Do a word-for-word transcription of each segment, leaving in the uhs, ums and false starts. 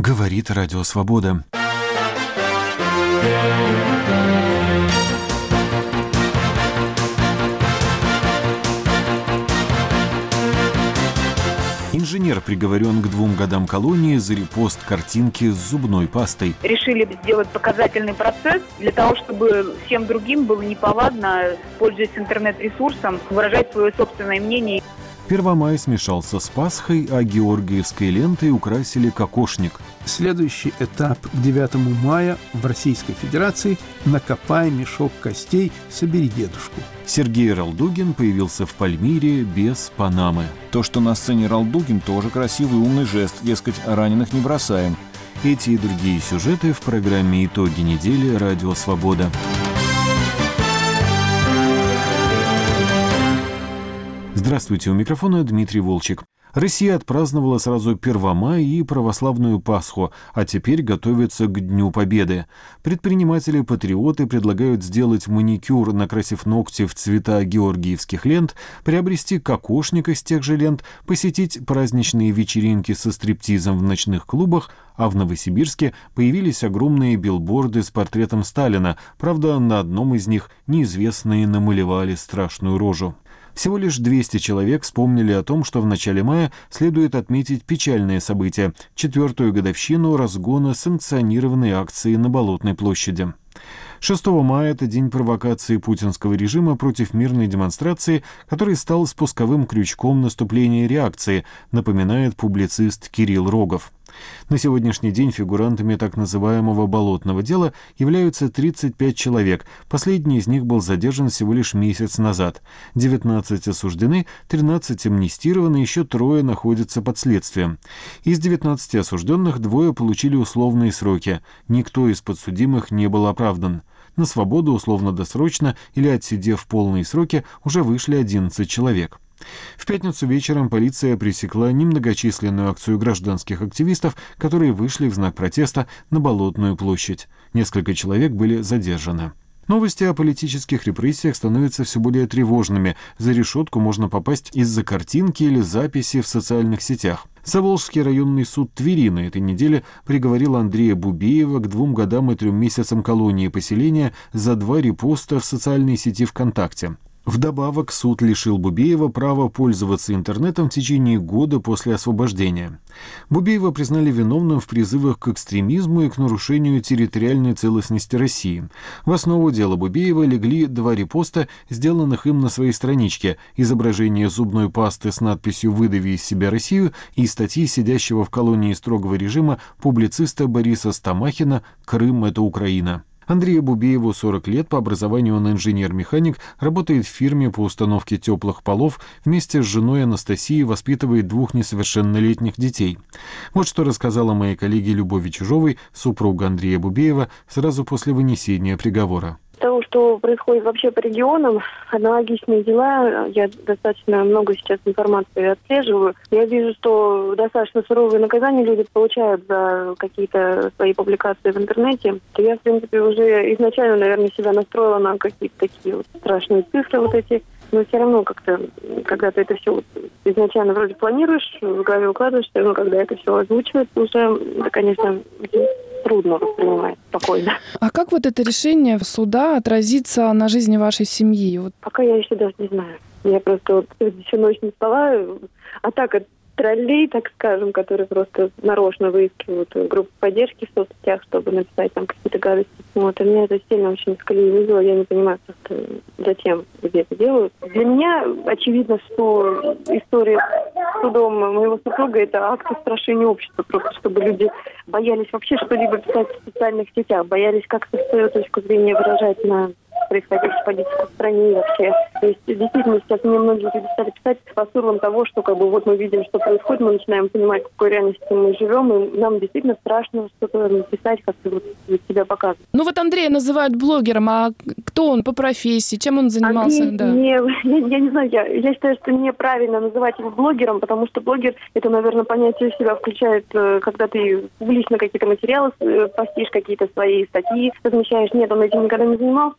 Говорит Радио Свобода. Инженер приговорен к двум годам колонии за репост картинки с зубной пастой. Решили сделать показательный процесс для того, чтобы всем другим было неповадно, пользуясь интернет-ресурсом, выражать свое собственное мнение. Первомай смешался с Пасхой, а георгиевской лентой украсили кокошник. Следующий этап к девятому мая в Российской Федерации «Накопай мешок костей, собери дедушку». Сергей Ралдугин появился в Пальмире без панамы. То, что на сцене Ралдугин, тоже красивый умный жест, дескать, раненых не бросаем. Эти и другие сюжеты в программе «Итоги недели» Радио Свобода. Здравствуйте, у микрофона Дмитрий Волчек. Россия отпраздновала сразу Первомай и православную Пасху, а теперь готовится к Дню Победы. Предприниматели-патриоты предлагают сделать маникюр, накрасив ногти в цвета георгиевских лент, приобрести кокошник из тех же лент, посетить праздничные вечеринки со стриптизом в ночных клубах, а в Новосибирске появились огромные билборды с портретом Сталина, правда, на одном из них неизвестные намалевали страшную рожу. Всего лишь двести человек вспомнили о том, что в начале мая следует отметить печальное событие – четвертую годовщину разгона санкционированной акции на Болотной площади. шестого мая – это день провокации путинского режима против мирной демонстрации, который стал спусковым крючком наступления реакции, напоминает публицист Кирилл Рогов. На сегодняшний день фигурантами так называемого «болотного дела» являются тридцать пять человек. Последний из них был задержан всего лишь месяц назад. девятнадцать осуждены, тринадцать амнистированы, еще трое находятся под следствием. Из девятнадцати осужденных двое получили условные сроки. Никто из подсудимых не был оправдан. На свободу условно-досрочно или отсидев полные сроки уже вышли одиннадцать человек. В пятницу вечером полиция пресекла немногочисленную акцию гражданских активистов, которые вышли в знак протеста на Болотную площадь. Несколько человек были задержаны. Новости о политических репрессиях становятся все более тревожными. За решетку можно попасть из-за картинки или записи в социальных сетях. Заволжский районный суд Твери на этой неделе приговорил Андрея Бубеева к двум годам и трем месяцам колонии поселения за два репоста в социальной сети ВКонтакте. Вдобавок, суд лишил Бубеева права пользоваться интернетом в течение года после освобождения. Бубеева признали виновным в призывах к экстремизму и к нарушению территориальной целостности России. В основу дела Бубеева легли два репоста, сделанных им на своей страничке, изображение зубной пасты с надписью «Выдави из себя Россию» и статьи сидящего в колонии строгого режима публициста Бориса Стамахина «Крым – это Украина». Андрею Бубееву сорок лет, по образованию он инженер-механик, работает в фирме по установке теплых полов, вместе с женой Анастасией воспитывает двух несовершеннолетних детей. Вот что рассказала моей коллеге Любови Чужовой, супруга Андрея Бубеева, сразу после вынесения приговора. Того, что происходит вообще по регионам, аналогичные дела, я достаточно много сейчас информации отслеживаю. Я вижу, что достаточно суровые наказания люди получают за какие-то свои публикации в интернете. Я, в принципе, уже изначально, наверное, себя настроила на какие-то такие вот страшные цифры вот эти. Но все равно как-то, когда ты это все вот изначально вроде планируешь, в голове укладываешься, но когда это все озвучивается, уже, это, конечно, трудно воспринимать спокойно. А как вот это решение суда отразится на жизни вашей семьи? Вот. Пока я еще даже не знаю. Я просто вот всю ночь не спала, а так от троллей, так скажем, которые просто нарочно выискивают группу поддержки в соцсетях, чтобы написать там какие-то гадости. Вот, и меня это сильно очень из колеи вывело. Я не понимаю просто, зачем люди это делают. Для меня очевидно, что история с судом моего супруга – это акт устрашения общества. Просто чтобы люди боялись вообще что-либо писать в социальных сетях, боялись как-то свою точку зрения выражать на происходящую политику в стране и вообще. То есть действительно сейчас мне многие люди стали писать с посылом того, что как бы вот мы видим, что происходит, мы начинаем понимать, в какой реальности мы живем, и нам действительно страшно что-то написать, как-то вот себя показывать. Ну вот Андрея называют блогером, а кто он по профессии, чем он занимался? Андрей, да. не, я, я не знаю, я, я считаю, что неправильно называть его блогером, потому что блогер, это, наверное, понятие в себя включает, когда ты публично какие-то материалы постишь, какие-то свои статьи размещаешь. Нет, он этим никогда не занимался.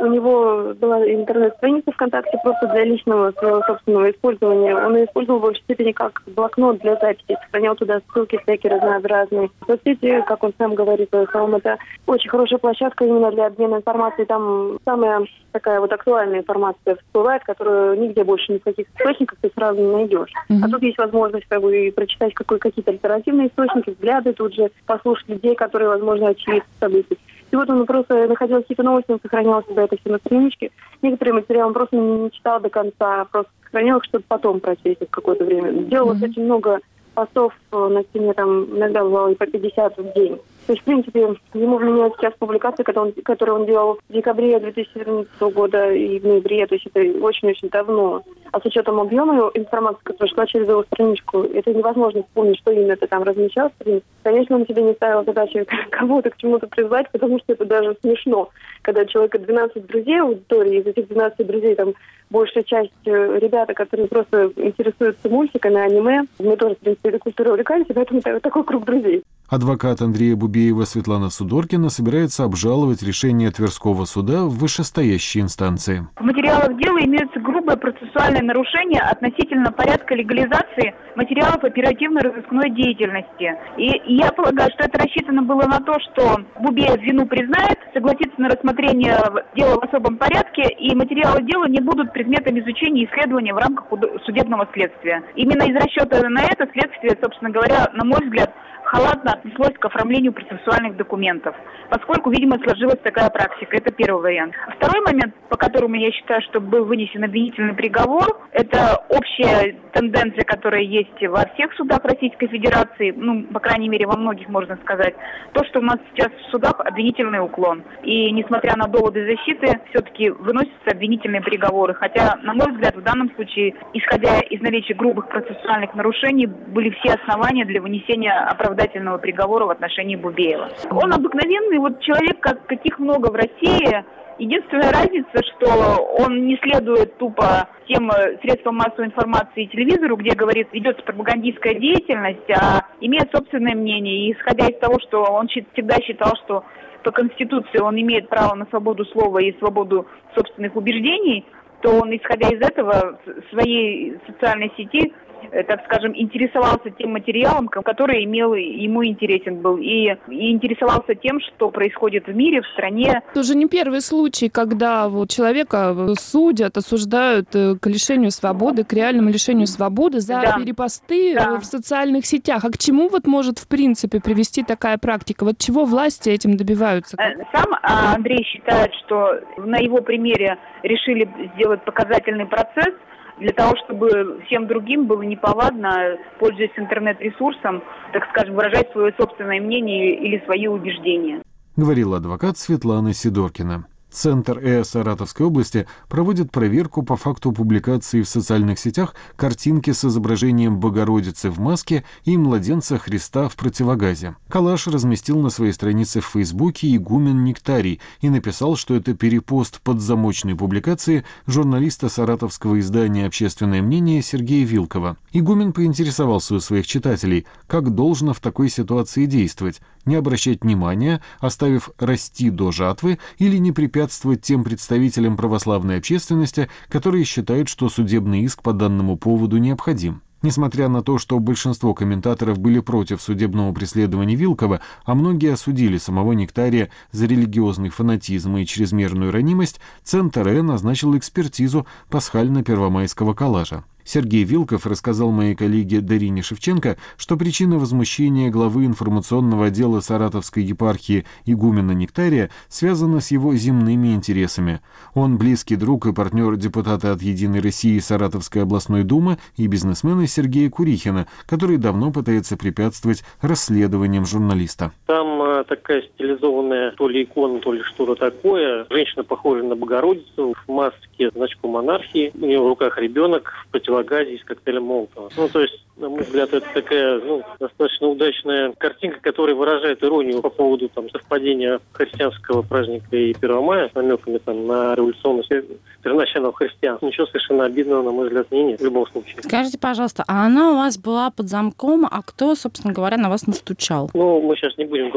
у него была интернет-страница ВКонтакте просто для личного своего собственного использования. Он ее использовал в большей степени как блокнот для записи, сохранял туда ссылки всякие разнообразные. Соцсети, как он сам говорит, это очень хорошая площадка именно для обмена информацией. Там самая такая вот актуальная информация всплывает, которую нигде больше ни в каких источниках ты сразу не найдешь. Mm-hmm. А тут есть возможность как бы, прочитать какой, какие-то альтернативные источники, взгляды, тут же послушать людей, которые, возможно, очевидцы событий. И вот он просто находил какие-то новости, он сохранял себя это все на страничке. Некоторые материалы он просто не читал до конца, а просто сохранял их, чтобы потом прочесть в какое-то время. Делал mm-hmm. очень много постов на стене, там иногда бывало и по пятьдесят в день. То есть, в принципе, ему вменяют сейчас публикации, которые он, которые он делал в декабре две тысячи четырнадцатого года и в ноябре, то есть это очень-очень давно. А с учетом объема информации, которая шла через его страничку, это невозможно вспомнить, что именно ты там размещал. Конечно, он себе не ставил задачи кого-то к чему-то призвать, потому что это даже смешно. Когда у человека двенадцать друзей в аудитории, из этих двенадцати друзей там большая часть ребята, которые просто интересуются мультиками, аниме. Мы тоже, в принципе, этой культурой увлекаемся, поэтому такой круг друзей. Адвокат Андрея Бубеева Светлана Судоркина собирается обжаловать решение Тверского суда в вышестоящей инстанции. В материалах дела имеются грубые процессуальные нарушения относительно порядка легализации материалов оперативно-розыскной деятельности. И я полагаю, что это рассчитано было на то, что Бубеев вину признает, согласится на рассмотрение дела в особом порядке, и материалы дела не будут предметом изучения и исследования в рамках судебного следствия. Именно из расчета на это следствие, собственно говоря, на мой взгляд, халатно отнеслось к оформлению процессуальных документов, поскольку, видимо, сложилась такая практика. Это первый вариант. Второй момент, по которому я считаю, что был вынесен обвинительный приговор, это общая тенденция, которая есть во всех судах Российской Федерации, ну, по крайней мере, во многих, можно сказать, то, что у нас сейчас в судах обвинительный уклон. И, несмотря на доводы защиты, все-таки выносятся обвинительные приговоры. Хотя, на мой взгляд, в данном случае, исходя из наличия грубых процессуальных нарушений, были все основания для вынесения оправдательного приговора в отношении Бубеева. Он обыкновенный вот человек, как, каких много в России. Единственная разница, что он не следует тупо тем средствам массовой информации и телевизору, где, говорит, ведется пропагандистская деятельность, а имеет собственное мнение. И исходя из того, что он всегда считал, что по Конституции он имеет право на свободу слова и свободу собственных убеждений, то он, исходя из этого, в своей социальной сети, так скажем, интересовался тем материалом, который имел, ему интересен был, и, и интересовался тем, что происходит в мире, в стране. Это уже не первый случай, когда вот человека судят, осуждают к лишению свободы, к реальному лишению свободы за да. перепосты да. в социальных сетях. А к чему вот может в принципе привести такая практика? Вот чего власти этим добиваются? Сам Андрей считает, что на его примере решили сделать показательный процесс, для того, чтобы всем другим было неповадно, пользуясь интернет-ресурсом, так скажем, выражать свое собственное мнение или свои убеждения. Говорила адвокат Светлана Сидоркина. Центр ЭЭ Саратовской области проводит проверку по факту публикации в социальных сетях картинки с изображением Богородицы в маске и младенца Христа в противогазе. Коллаж разместил на своей странице в Фейсбуке игумен Нектарий и написал, что это перепост под замочной публикации журналиста саратовского издания «Общественное мнение» Сергея Вилкова. Игумен поинтересовался у своих читателей, как должно в такой ситуации действовать, не обращать внимания, оставив расти до жатвы, или не препятствовать тем представителям православной общественности, которые считают, что судебный иск по данному поводу необходим. Несмотря на то, что большинство комментаторов были против судебного преследования Вилкова, а многие осудили самого Нектария за религиозный фанатизм и чрезмерную ранимость, Центр ЭЭ назначил экспертизу пасхально-первомайского коллажа. Сергей Вилков рассказал моей коллеге Дарине Шевченко, что причина возмущения главы информационного отдела Саратовской епархии игумена Нектария связана с его земными интересами. Он близкий друг и партнер депутата от «Единой России» Саратовской областной думы и бизнесмена Сергея Курихина, который давно пытается препятствовать расследованиям журналиста. Там э, такая стилизованная то ли икона, то ли что-то такое. Женщина похожа на Богородицу в маске, значку монархии. У нее в руках ребенок в противогазе с коктейлем Молотова. Ну, то есть, на мой взгляд, это такая, ну, достаточно удачная картинка, которая выражает иронию по поводу там совпадения христианского праздника и первого мая с намеками там на революционность первоначального христианства. Ничего совершенно обидного, на мой взгляд, нет в любом случае. Скажите, пожалуйста, а она у вас была под замком, а кто, собственно говоря, на вас настучал? Ну, мы сейчас не будем говорить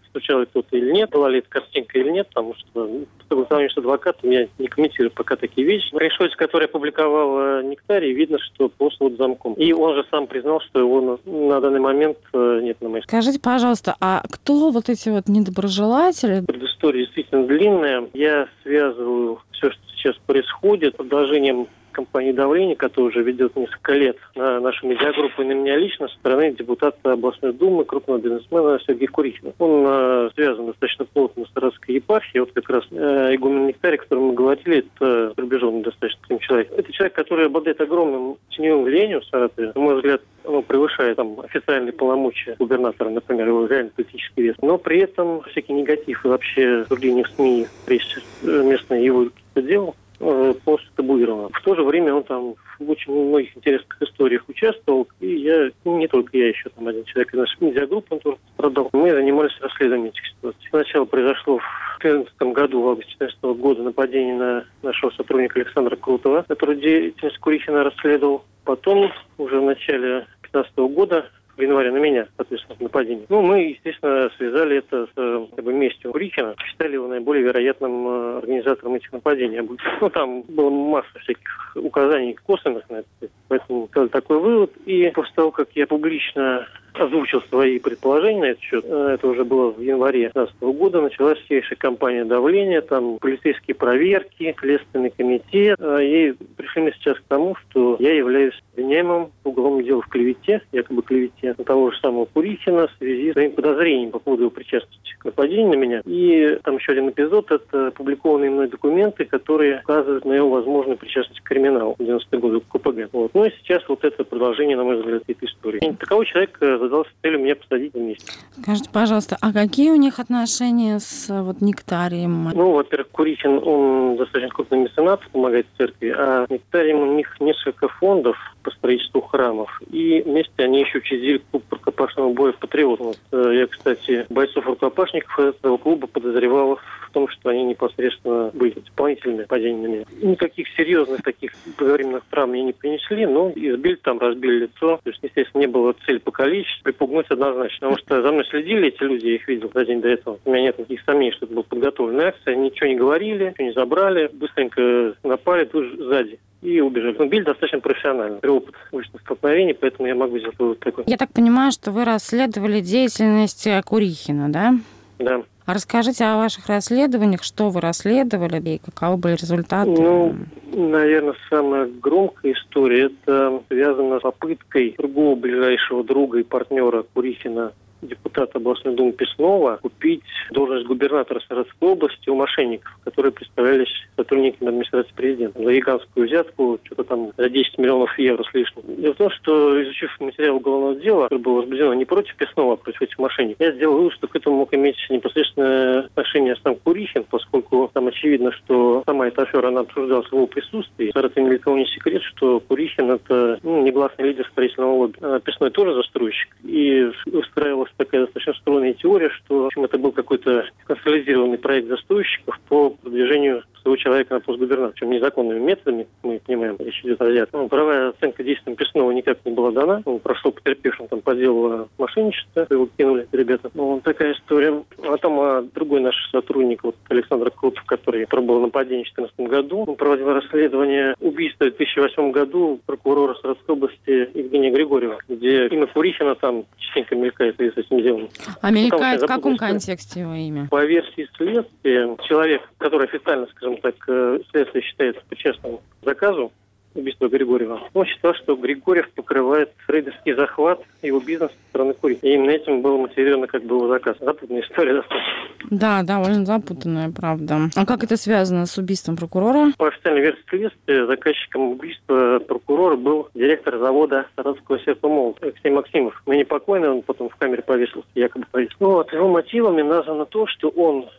стучал кто-то или нет, была ли это картинка или нет, потому что по сравнению с адвокатом я не комментирую пока такие вещи. Решетчик, который опубликовал Нектарий, видно, что просто вот замком. И он же сам признал, что его на, на данный момент нет на моей. Скажите, пожалуйста, а кто вот эти вот недоброжелатели? Предыстория действительно длинная. Я связываю все, что сейчас происходит, продолжением кампании давления, которая уже ведет несколько лет на нашу медиагруппу и на меня лично со стороны депутата областной думы, крупного бизнесмена Сергея Курихина. Он э, связан достаточно плотно с Саратовской епархией. Вот как раз э, игумен Нектарий, о котором мы говорили, это приближенный достаточно к ним человек. Это человек, который обладает огромным теневым влиянием в Саратове. На мой взгляд, оно превышает там официальные полномочия губернатора, например, его реально политический вес. Но при этом всякий негатив и вообще обсуждение в СМИ, прессе местной его делал, полностью табуировано. В то же время он там в очень многих интересных историях участвовал, и я, ну, не только я, еще там один человек из нашей медиагруппы, он тоже пострадал. Мы занимались расследованием этих ситуаций. Сначала произошло в две тысячи четырнадцатом году, в августе две тысячи четырнадцатого года, нападение на нашего сотрудника Александра Крутова, который деятельность Курихина расследовал. Потом, уже в начале две тысячи пятнадцатого года, в январе на меня, соответственно, нападение. Ну, мы, естественно, связали это с как бы, местью Курихина, считали его наиболее вероятным э, организатором этих нападений. Ну, там была масса всяких указаний косвенных на это, поэтому сделали такой вывод. И после того, как я публично озвучил свои предположения на этот счет, это уже было в январе две тысячи пятнадцатого года, началась сильнейшая кампания давления, там полицейские проверки, Следственный комитет, и пришли мы сейчас к тому, что я являюсь обвиняемым в уголовном деле в клевете, якобы клевете, на того же самого Курихина в связи с своим подозрением по поводу его причастности к нападению на меня. И там еще один эпизод, это опубликованные мной документы, которые указывают на его возможную причастность к криминалу в девяностые годы к КПГ. Вот. Ну и сейчас вот это продолжение, на мой взгляд, этой истории. И таковой человек задался целью меня посадить вместе. Скажите, пожалуйста, а какие у них отношения с вот Нектарием? Ну, во-первых, Курихин, он достаточно крупный меценат, помогает церкви, а Нектарием у них несколько фондов по строительству храмов. И вместе они еще учредили клуб рукопашного боя «Патриот». Вот, я, кстати, бойцов-рукопашников этого клуба подозревал в том, что они непосредственно были исполнителями падения на меня. Никаких серьезных таких временных травм мне не принесли, но избили там, разбили лицо. То есть, естественно, не было цели покалечить, припугнуть однозначно. Потому что за мной следили эти люди, я их видел за день до этого. У меня нет никаких сомнений, что это была подготовленная акция. Они ничего не говорили, ничего не забрали, быстренько напали тут же сзади и убежали. Но били достаточно профессионально. При опыт уличных столкновений, поэтому я могу сделать вывод такой. Я так понимаю, что вы расследовали деятельность Курихина, да? Да. А расскажите о ваших расследованиях, что вы расследовали и каковы были результаты? Ну, наверное, самая громкая история, это связано с попыткой другого ближайшего друга и партнера Курихина, депутата областной думы Песнова, купить должность губернатора Саратовской области у мошенников, которые представлялись сотрудниками администрации президента. За гигантскую взятку, что-то там за десять миллионов евро с лишним. Дело в том, что, изучив материал уголовного дела, которое было возбуждено не против Песнова, а против этих мошенников, я сделал вывод, что к этому мог иметь непосредственное отношение сам Курихин, поскольку там очевидно, что сама эта афера, она обсуждалась в его присутствии. В Саратове ни для кого не секрет, что Курихин — это ну, негласный лидер строительного лобби. А Песной тоже застройщик. И устраивалась такая достаточно стройная теория, что в общем, это был какой-то консолидированный проект застройщиков по продвижению своего человека на пост губернатора. Причем незаконными методами, мы понимаем, речь идет о взятке. Ну, правая оценка действиям Песнова никак не была дана. Он прошел потерпевшим там по делу мошенничества, его кинули ребята. Ну, такая история. А там а другой наш сотрудник, вот Александр Крутов, который пробовал нападение в две тысячи четырнадцатом году, он проводил расследование убийства в две тысячи восьмом году прокурора Саратовской области Евгения Григорьева, где имя Курихина там частенько мелькает с этим делом. А мелькает ну, в каком контексте его имя? По версии следствия, человек, который официально, скажем так, следствие считается причастным к заказу убийства Григорьева, он считал, что Григорьев покрывает рейдерский захват его бизнеса со стороны Курихина. И именно этим был мотивирован как бы его заказ. Запутанная история достаточно. Да, довольно запутанная, правда. А как это связано с убийством прокурора? По официальной версии следствия, заказчиком убийства прокурора был директор завода Саратовского серпомолота Алексей Максимов. Мы не покойный, он потом в камере повесился, якобы повесился. Ну, вот его мотивами названо то, что он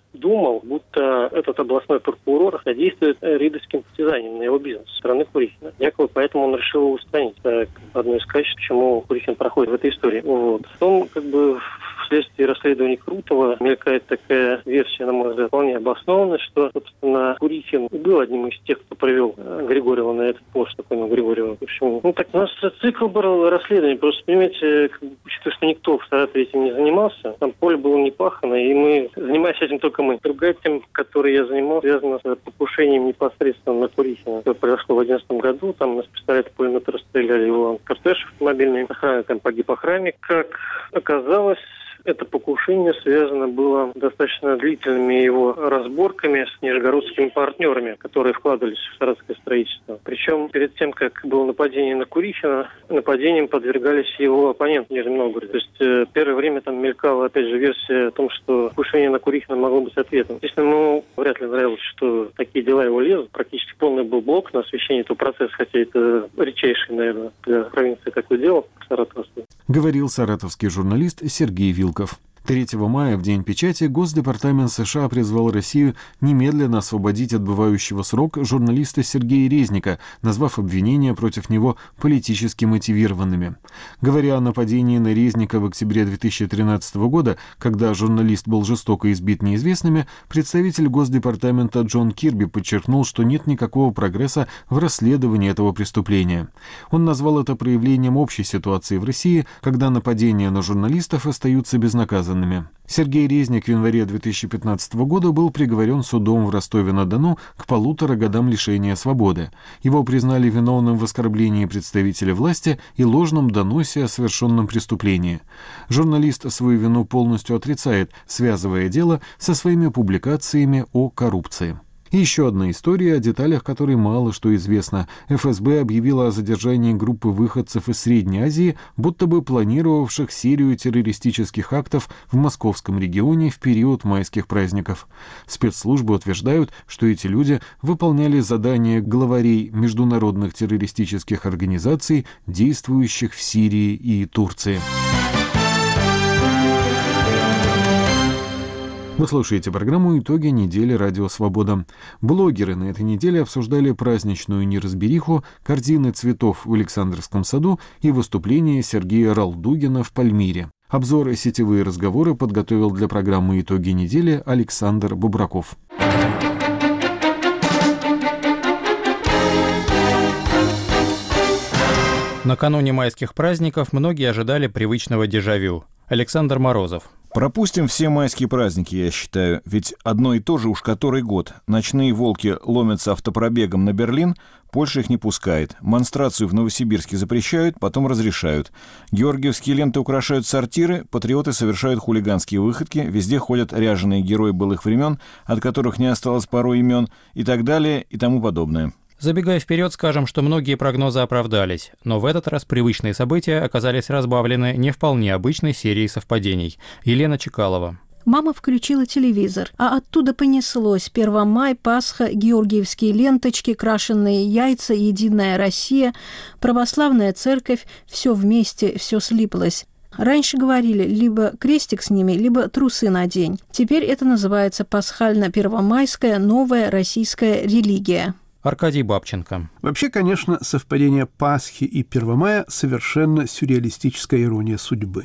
думал, будто этот областной прокурор содействует рейдерским притязаниям на его бизнес со стороны Курихина. Якобы поэтому он решил его устранить. Это одно из качеств, почему Курихин проходит в этой истории. Вот. Потом, как бы, вследствие расследований Крутого мелькает такая версия, на мой взгляд, вполне обоснованная, что, собственно, Курихин был одним из тех, кто привел Григорьева на этот пост, такой Григорьева. В общем, ну так у нас цикл был расследований. Просто, понимаете, учитывая, что никто в Саратове этим не занимался, там поле было не пахано, и мы занимались этим только мы. Другая тема, которой я занимался, связана с покушением непосредственно на Курихина. Это произошло в две тысячи одиннадцатом году. Там нас пистолета пулемета расстреляли его кортеж автомобильный. Охрана, там погиб охранник. Как оказалось, это покушение связано было достаточно длительными его разборками с нижегородскими партнерами, которые вкладывались в саратовское строительство. Причем перед тем, как было нападение на Курихина, нападением подвергались его оппоненты в Нижнем Новгороде. То есть э, первое время там мелькала, опять же, версия о том, что покушение на Курихина могло быть ответом. Естественно, ему вряд ли нравилось, что такие дела его лезут. Практически полный был блок на освещение этого процесса, хотя это редчайший, наверное, для провинции такое дело, Саратовской. Говорил саратовский журналист Сергей Вилков. третьего мая, в День печати, Госдепартамент США призвал Россию немедленно освободить отбывающего срок журналиста Сергея Резника, назвав обвинения против него политически мотивированными. Говоря о нападении на Резника в октябре две тысячи тринадцатого года, когда журналист был жестоко избит неизвестными, представитель Госдепартамента Джон Кирби подчеркнул, что нет никакого прогресса в расследовании этого преступления. Он назвал это проявлением общей ситуации в России, когда нападения на журналистов остаются безнаказанными. Сергей Резник в январе две тысячи пятнадцатого года был приговорен судом в Ростове-на-Дону к полутора годам лишения свободы. Его признали виновным в оскорблении представителя власти и ложном доносе о совершенном преступлении. Журналист свою вину полностью отрицает, связывая дело со своими публикациями о коррупции. И еще одна история, о деталях которой мало что известно. эф эс бэ объявила о задержании группы выходцев из Средней Азии, будто бы планировавших серию террористических актов в московском регионе в период майских праздников. Спецслужбы утверждают, что эти люди выполняли задания главарей международных террористических организаций, действующих в Сирии и Турции. Вы слушаете программу «Итоги недели. Радио Свобода». Блогеры на этой неделе обсуждали праздничную неразбериху, картины цветов в Александровском саду и выступление Сергея Ралдугина в Пальмире. Обзор и сетевые разговоры подготовил для программы «Итоги недели» Александр Бубраков. Накануне майских праздников многие ожидали привычного дежавю. Александр Морозов. Пропустим все майские праздники, я считаю, ведь одно и то же уж который год. Ночные волки ломятся автопробегом на Берлин, Польша их не пускает. Монстрацию в Новосибирске запрещают, потом разрешают. Георгиевские ленты украшают сортиры, патриоты совершают хулиганские выходки, везде ходят ряженые герои былых времен, от которых не осталось порой имен, и так далее, и тому подобное. Забегая вперед, скажем, что многие прогнозы оправдались, но в этот раз привычные события оказались разбавлены не вполне обычной серией совпадений. Елена Чекалова. Мама включила телевизор, а оттуда понеслось Первомай, Пасха, георгиевские ленточки, крашеные яйца, Единая Россия, православная церковь, все вместе, все слиплось. Раньше говорили, либо крестик сними, либо трусы надень. Теперь это называется пасхально-первомайская новая российская религия. Аркадий Бабченко. Вообще, конечно, совпадение Пасхи и Первомая – совершенно сюрреалистическая ирония судьбы.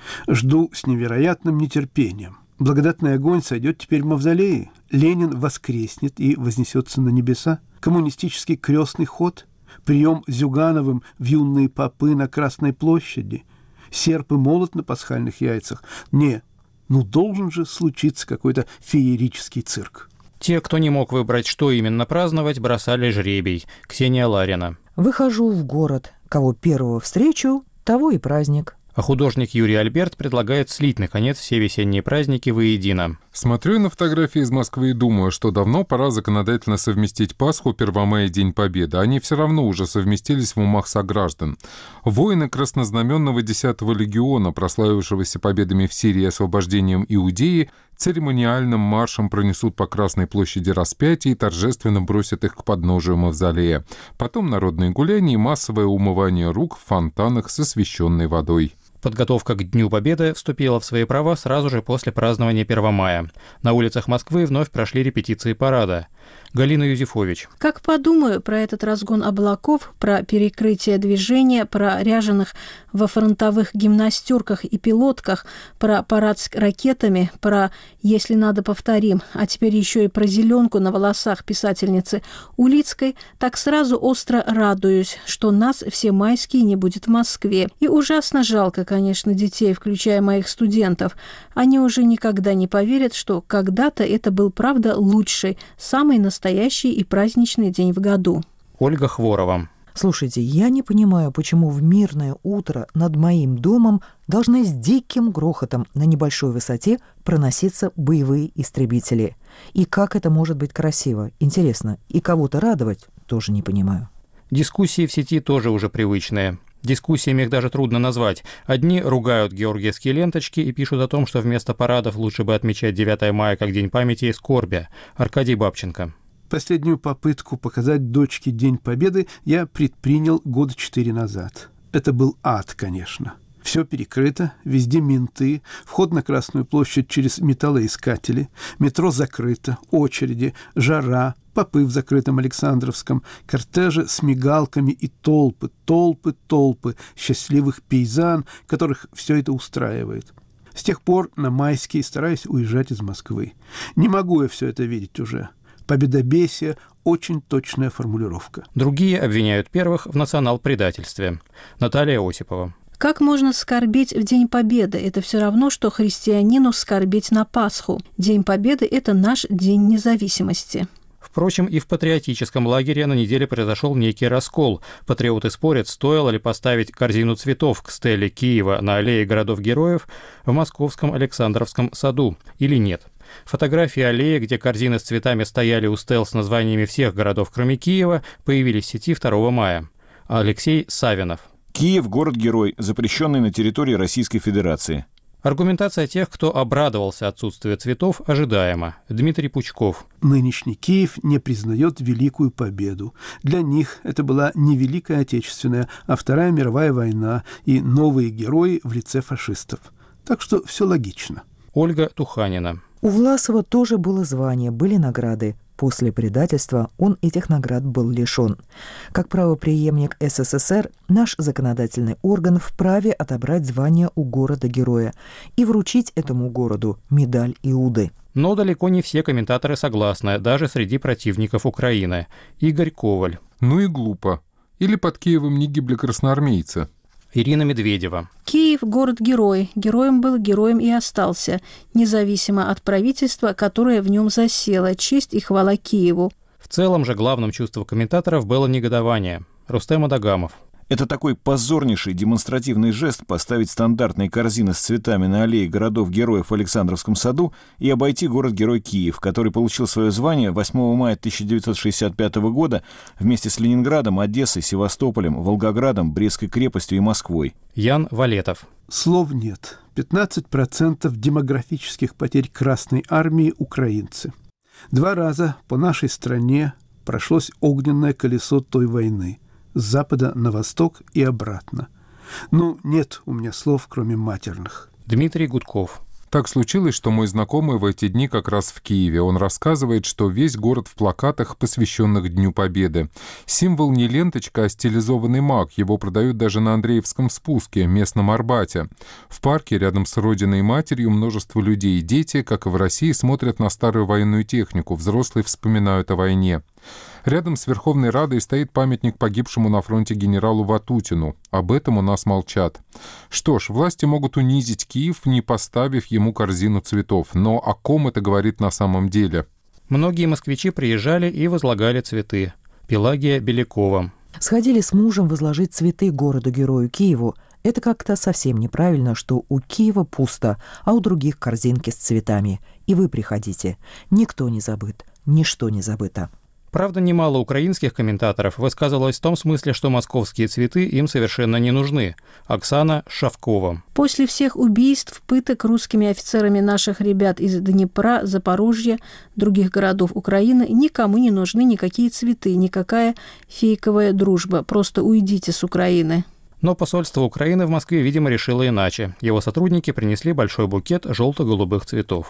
Жду с невероятным нетерпением. Благодатный огонь сойдет теперь в мавзолее. Ленин воскреснет и вознесется на небеса. Коммунистический крестный ход, прием Зюгановым в юные попы на Красной площади, серп и молот на пасхальных яйцах. Не, ну должен же случиться какой-то феерический цирк. Те, кто не мог выбрать, что именно праздновать, бросали жребий. Ксения Ларина. Выхожу в город. Кого первого встречу, того и праздник. А художник Юрий Альберт предлагает слить, наконец, все весенние праздники воедино. Смотрю на фотографии из Москвы и думаю, что давно пора законодательно совместить Пасху, Первомай и День Победы. Они все равно уже совместились в умах сограждан. Воины краснознаменного десятого легиона, прославившегося победами в Сирии и освобождением Иудеи, церемониальным маршем пронесут по Красной площади распятия и торжественно бросят их к подножию мавзолея. Потом народные гуляния и массовое умывание рук в фонтанах с освященной водой. Подготовка к Дню Победы вступила в свои права сразу же после празднования первого мая. На улицах Москвы вновь прошли репетиции парада. Галина Юзефович. Как подумаю про этот разгон облаков, про перекрытие движения, про ряженых во фронтовых гимнастерках и пилотках, про парад с ракетами, про «если надо, повторим», а теперь еще и про зеленку на волосах писательницы Улицкой, так сразу остро радуюсь, что нас все майские не будет в Москве. И ужасно жалко, конечно, детей, включая моих студентов. Они уже никогда не поверят, что когда-то это был, правда, лучший, самый настоящий и праздничный день в году. Ольга Хворова. Слушайте, я не понимаю, почему в мирное утро над моим домом должны с диким грохотом на небольшой высоте проноситься боевые истребители. И как это может быть красиво? Интересно, и кого-то радовать тоже не понимаю. Дискуссии в сети тоже уже привычные. Дискуссиями их даже трудно назвать. Одни ругают георгиевские ленточки и пишут о том, что вместо парадов лучше бы отмечать девятое мая как День памяти и скорби. Аркадий Бабченко. Последнюю попытку показать дочке День Победы я предпринял года четыре назад. Это был ад, конечно. Все перекрыто, везде менты, вход на Красную площадь через металлоискатели, метро закрыто, очереди, жара, попы в закрытом Александровском, кортежи с мигалками и толпы, толпы, толпы счастливых пейзан, которых все это устраивает. С тех пор на майские стараюсь уезжать из Москвы. Не могу я все это видеть уже. Победобесие – очень точная формулировка. Другие обвиняют первых в национал-предательстве. Наталья Осипова. Как можно скорбеть в День Победы? Это все равно, что христианину скорбеть на Пасху. День Победы – это наш День независимости. Впрочем, и в патриотическом лагере на неделе произошел некий раскол. Патриоты спорят, стоило ли поставить корзину цветов к стеле Киева на аллее городов-героев в московском Александровском саду или нет. Фотографии аллеи, где корзины с цветами стояли у стел с названиями всех городов, кроме Киева, появились в сети второго мая. Алексей Савинов. Киев – город-герой, запрещенный на территории Российской Федерации. Аргументация тех, кто обрадовался отсутствию цветов, ожидаема. Дмитрий Пучков. Нынешний Киев не признает Великую Победу. Для них это была не Великая Отечественная, а Вторая мировая война и новые герои в лице фашистов. Так что все логично. Ольга Туханина. У Власова тоже было звание, были награды. После предательства он этих наград был лишен. Как правопреемник СССР, наш законодательный орган вправе отобрать звание у города-героя и вручить этому городу медаль Иуды. Но далеко не все комментаторы согласны, даже среди противников Украины. Игорь Коваль. Ну и глупо. Или под Киевом не гибли красноармейцы. Ирина Медведева. Киев – город-герой. Героем был, героем и остался, независимо от правительства, которое в нем засело. Честь и хвала Киеву. В целом же главным чувством комментаторов было негодование. Рустем Адагамов. Это такой позорнейший демонстративный жест поставить стандартные корзины с цветами на аллее городов-героев в Александровском саду и обойти город-герой Киев, который получил свое звание восьмого мая тысяча девятьсот шестьдесят пятого года вместе с Ленинградом, Одессой, Севастополем, Волгоградом, Брестской крепостью и Москвой. Ян Валетов. Слов нет. пятнадцать процентов демографических потерь Красной Армии – украинцы. Два раза по нашей стране прошлось огненное колесо той войны. С запада на восток и обратно. Ну, нет у меня слов, кроме матерных. Дмитрий Гудков. Так случилось, что мой знакомый в эти дни как раз в Киеве. Он рассказывает, что весь город в плакатах, посвященных Дню Победы. Символ не ленточка, а стилизованный маг. Его продают даже на Андреевском спуске, местном Арбате. В парке рядом с родиной и матерью множество людей. Дети, как и в России, смотрят на старую военную технику. Взрослые вспоминают о войне. Рядом с Верховной Радой стоит памятник погибшему на фронте генералу Ватутину. Об этом у нас молчат. Что ж, власти могут унизить Киев, не поставив ему корзину цветов. Но о ком это говорит на самом деле? Многие москвичи приезжали и возлагали цветы. Пелагия Белякова. Сходили с мужем возложить цветы городу-герою Киеву. Это как-то совсем неправильно, что у Киева пусто, а у других корзинки с цветами. И вы приходите. Никто не забыт, ничто не забыто. Правда, немало украинских комментаторов высказывалось в том смысле, что московские цветы им совершенно не нужны. Оксана Шавкова. После всех убийств, пыток русскими офицерами наших ребят из Днепра, Запорожья, других городов Украины, никому не нужны никакие цветы, никакая фейковая дружба. Просто уйдите с Украины. Но посольство Украины в Москве, видимо, решило иначе. Его сотрудники принесли большой букет желто-голубых цветов.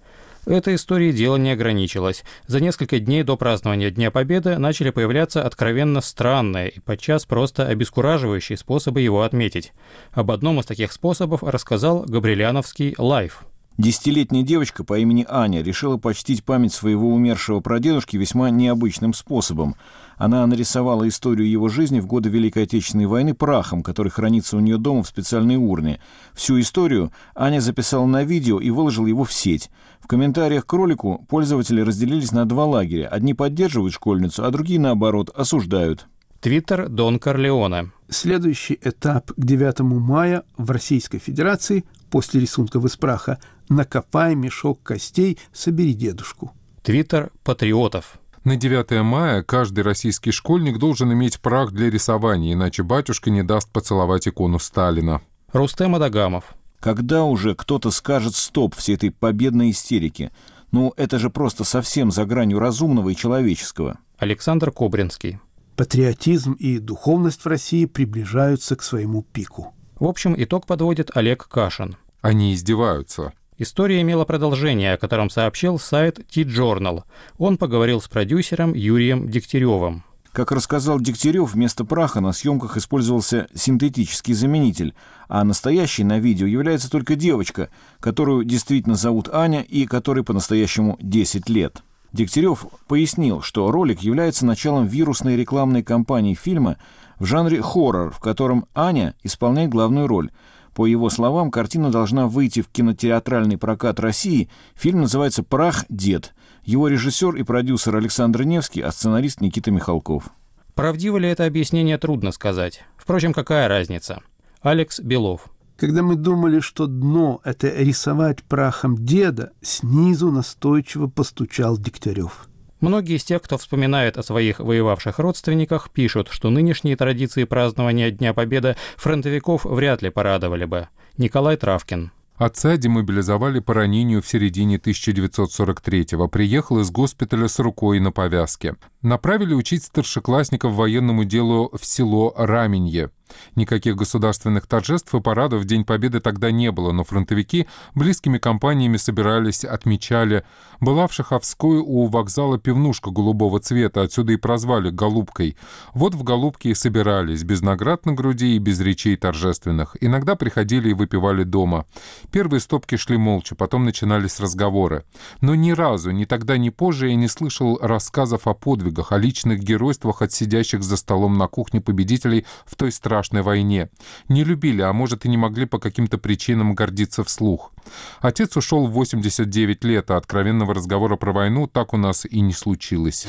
Этой историей дело не ограничилось. За несколько дней до празднования Дня Победы начали появляться откровенно странные и подчас просто обескураживающие способы его отметить. Об одном из таких способов рассказал габрилиановский Лайф. Десятилетняя девочка по имени Аня решила почтить память своего умершего прадедушки весьма необычным способом. Она нарисовала историю его жизни в годы Великой Отечественной войны прахом, который хранится у нее дома в специальной урне. Всю историю Аня записала на видео и выложила его в сеть. В комментариях к ролику пользователи разделились на два лагеря. Одни поддерживают школьницу, а другие, наоборот, осуждают. Твиттер Дон Корлеоне. Следующий этап к девятому мая в Российской Федерации после рисунков из праха «Накопай мешок костей, собери дедушку». Твиттер Патриотов. На девятое мая каждый российский школьник должен иметь прах для рисования, иначе батюшка не даст поцеловать икону Сталина. Рустем Адагамов. Когда уже кто-то скажет «стоп» всей этой победной истерике? Ну, это же просто совсем за гранью разумного и человеческого. Александр Кобринский. Патриотизм и духовность в России приближаются к своему пику. В общем, итог подводит Олег Кашин. Они издеваются. История имела продолжение, о котором сообщил сайт T-Journal. Он поговорил с продюсером Юрием Дегтяревым. Как рассказал Дегтярев, вместо праха на съемках использовался синтетический заменитель, а настоящей на видео является только девочка, которую действительно зовут Аня и которой по-настоящему десять лет. Дегтярев пояснил, что ролик является началом вирусной рекламной кампании фильма в жанре хоррор, в котором Аня исполняет главную роль. По его словам, картина должна выйти в кинотеатральный прокат России. Фильм называется «Прах. Дед». Его режиссер и продюсер Александр Невский, а сценарист Никита Михалков. Правдиво ли это объяснение, трудно сказать. Впрочем, какая разница? Алекс Белов. Когда мы думали, что дно – это рисовать прахом деда, снизу настойчиво постучал Дегтярев. Многие из тех, кто вспоминает о своих воевавших родственниках, пишут, что нынешние традиции празднования Дня Победы фронтовиков вряд ли порадовали бы. Николай Травкин. Отца демобилизовали по ранению в середине тысяча девятьсот сорок третьего. Приехал из госпиталя с рукой на повязке. Направили учить старшеклассников военному делу в село Раменье. Никаких государственных торжеств и парадов в День Победы тогда не было, но фронтовики близкими компаниями собирались, отмечали. Была в Шаховской у вокзала пивнушка голубого цвета, отсюда и прозвали «Голубкой». Вот в «Голубке» и собирались, без наград на груди и без речей торжественных. Иногда приходили и выпивали дома. Первые стопки шли молча, потом начинались разговоры. Но ни разу, ни тогда, ни позже я не слышал рассказов о подвигах, о личных геройствах от сидящих за столом на кухне победителей в той страшной войне. Не любили, а может и не могли по каким-то причинам гордиться вслух. Отец ушел в восемьдесят девять лет, а откровенного разговора про войну так у нас и не случилось.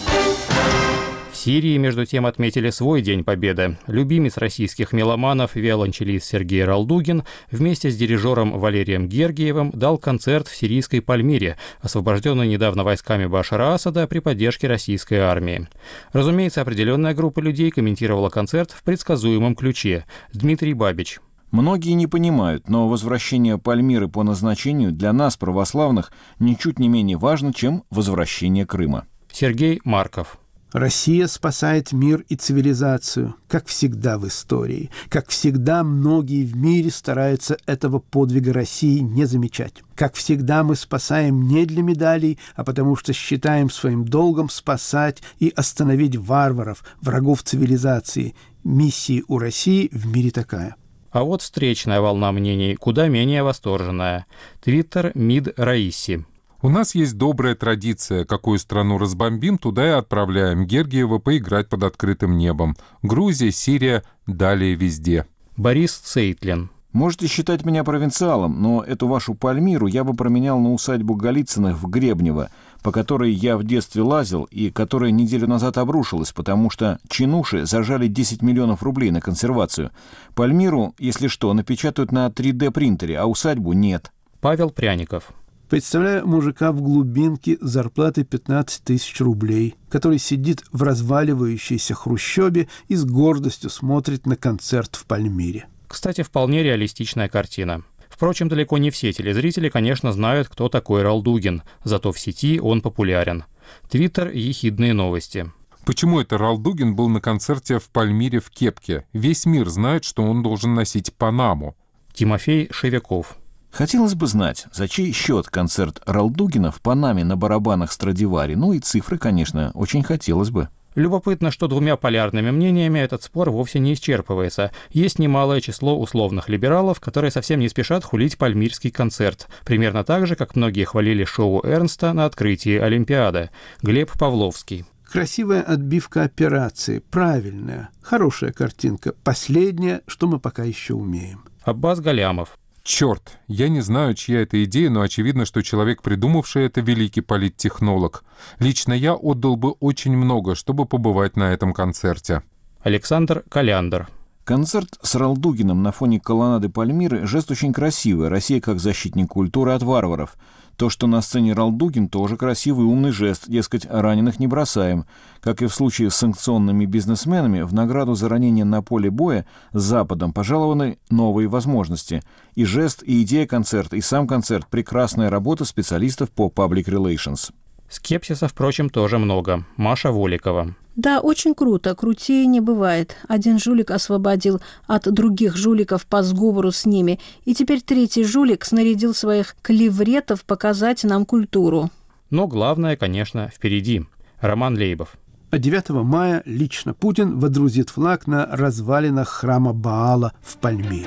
В Сирии, между тем, отметили свой День Победы. Любимец российских меломанов, виолончелист Сергей Ралдугин вместе с дирижером Валерием Гергиевым дал концерт в сирийской Пальмире, освобожденной недавно войсками Башара Асада при поддержке российской армии. Разумеется, определенная группа людей комментировала концерт в предсказуемом ключе. Дмитрий Бабич. Многие не понимают, но возвращение Пальмиры по назначению для нас, православных, ничуть не менее важно, чем возвращение Крыма. Сергей Марков. Россия спасает мир и цивилизацию, как всегда в истории. Как всегда, многие в мире стараются этого подвига России не замечать. Как всегда, мы спасаем не для медалей, а потому что считаем своим долгом спасать и остановить варваров, врагов цивилизации. Миссия у России в мире такая. А вот встречная волна мнений, куда менее восторженная. Твиттер Мид Раиси. У нас есть добрая традиция. Какую страну разбомбим, туда и отправляем Гергиева поиграть под открытым небом. Грузия, Сирия, далее везде. Борис Цейтлин. Можете считать меня провинциалом, но эту вашу Пальмиру я бы променял на усадьбу Голицыных в Гребнево, по которой я в детстве лазил и которая неделю назад обрушилась, потому что чинуши зажали десять миллионов рублей на консервацию. Пальмиру, если что, напечатают на три дэ принтере, а усадьбу нет. Павел Пряников. Представляю мужика в глубинке с зарплатой пятнадцать тысяч рублей, который сидит в разваливающейся хрущебе и с гордостью смотрит на концерт в Пальмире. Кстати, вполне реалистичная картина. Впрочем, далеко не все телезрители, конечно, знают, кто такой Ралдугин, зато в сети он популярен. Твиттер «Ехидные новости». Почему это Ралдугин был на концерте в Пальмире в кепке? Весь мир знает, что он должен носить панаму. Тимофей Шевяков. Хотелось бы знать, за чей счет концерт Ралдугина в Панаме на барабанах Страдивари. Ну и цифры, конечно, очень хотелось бы. Любопытно, что двумя полярными мнениями этот спор вовсе не исчерпывается. Есть немалое число условных либералов, которые совсем не спешат хулить пальмирский концерт. Примерно так же, как многие хвалили шоу Эрнста на открытии Олимпиады. Глеб Павловский. Красивая отбивка операции, правильная, хорошая картинка, последняя, что мы пока еще умеем. Аббас Галямов. Черт, я не знаю, чья это идея, но очевидно, что человек, придумавший это, великий политтехнолог. Лично я отдал бы очень много, чтобы побывать на этом концерте. Александр Коляндер. Концерт с Ралдугиным на фоне колоннады Пальмиры – жест очень красивый. Россия как защитник культуры от варваров. То, что на сцене Ралдугин, тоже красивый и умный жест. Дескать, раненых не бросаем. Как и в случае с санкционными бизнесменами, в награду за ранение на поле боя с Западом пожалованы новые возможности. И жест, и идея концерта, и сам концерт – прекрасная работа специалистов по public relations. Скепсиса, впрочем, тоже много. Маша Воликова. Да, очень круто. Крутее не бывает. Один жулик освободил от других жуликов по сговору с ними. И теперь третий жулик снарядил своих клевретов показать нам культуру. Но главное, конечно, впереди. Роман Лейбов. А девятого мая лично Путин водрузит флаг на развалинах храма Баала в Пальмире.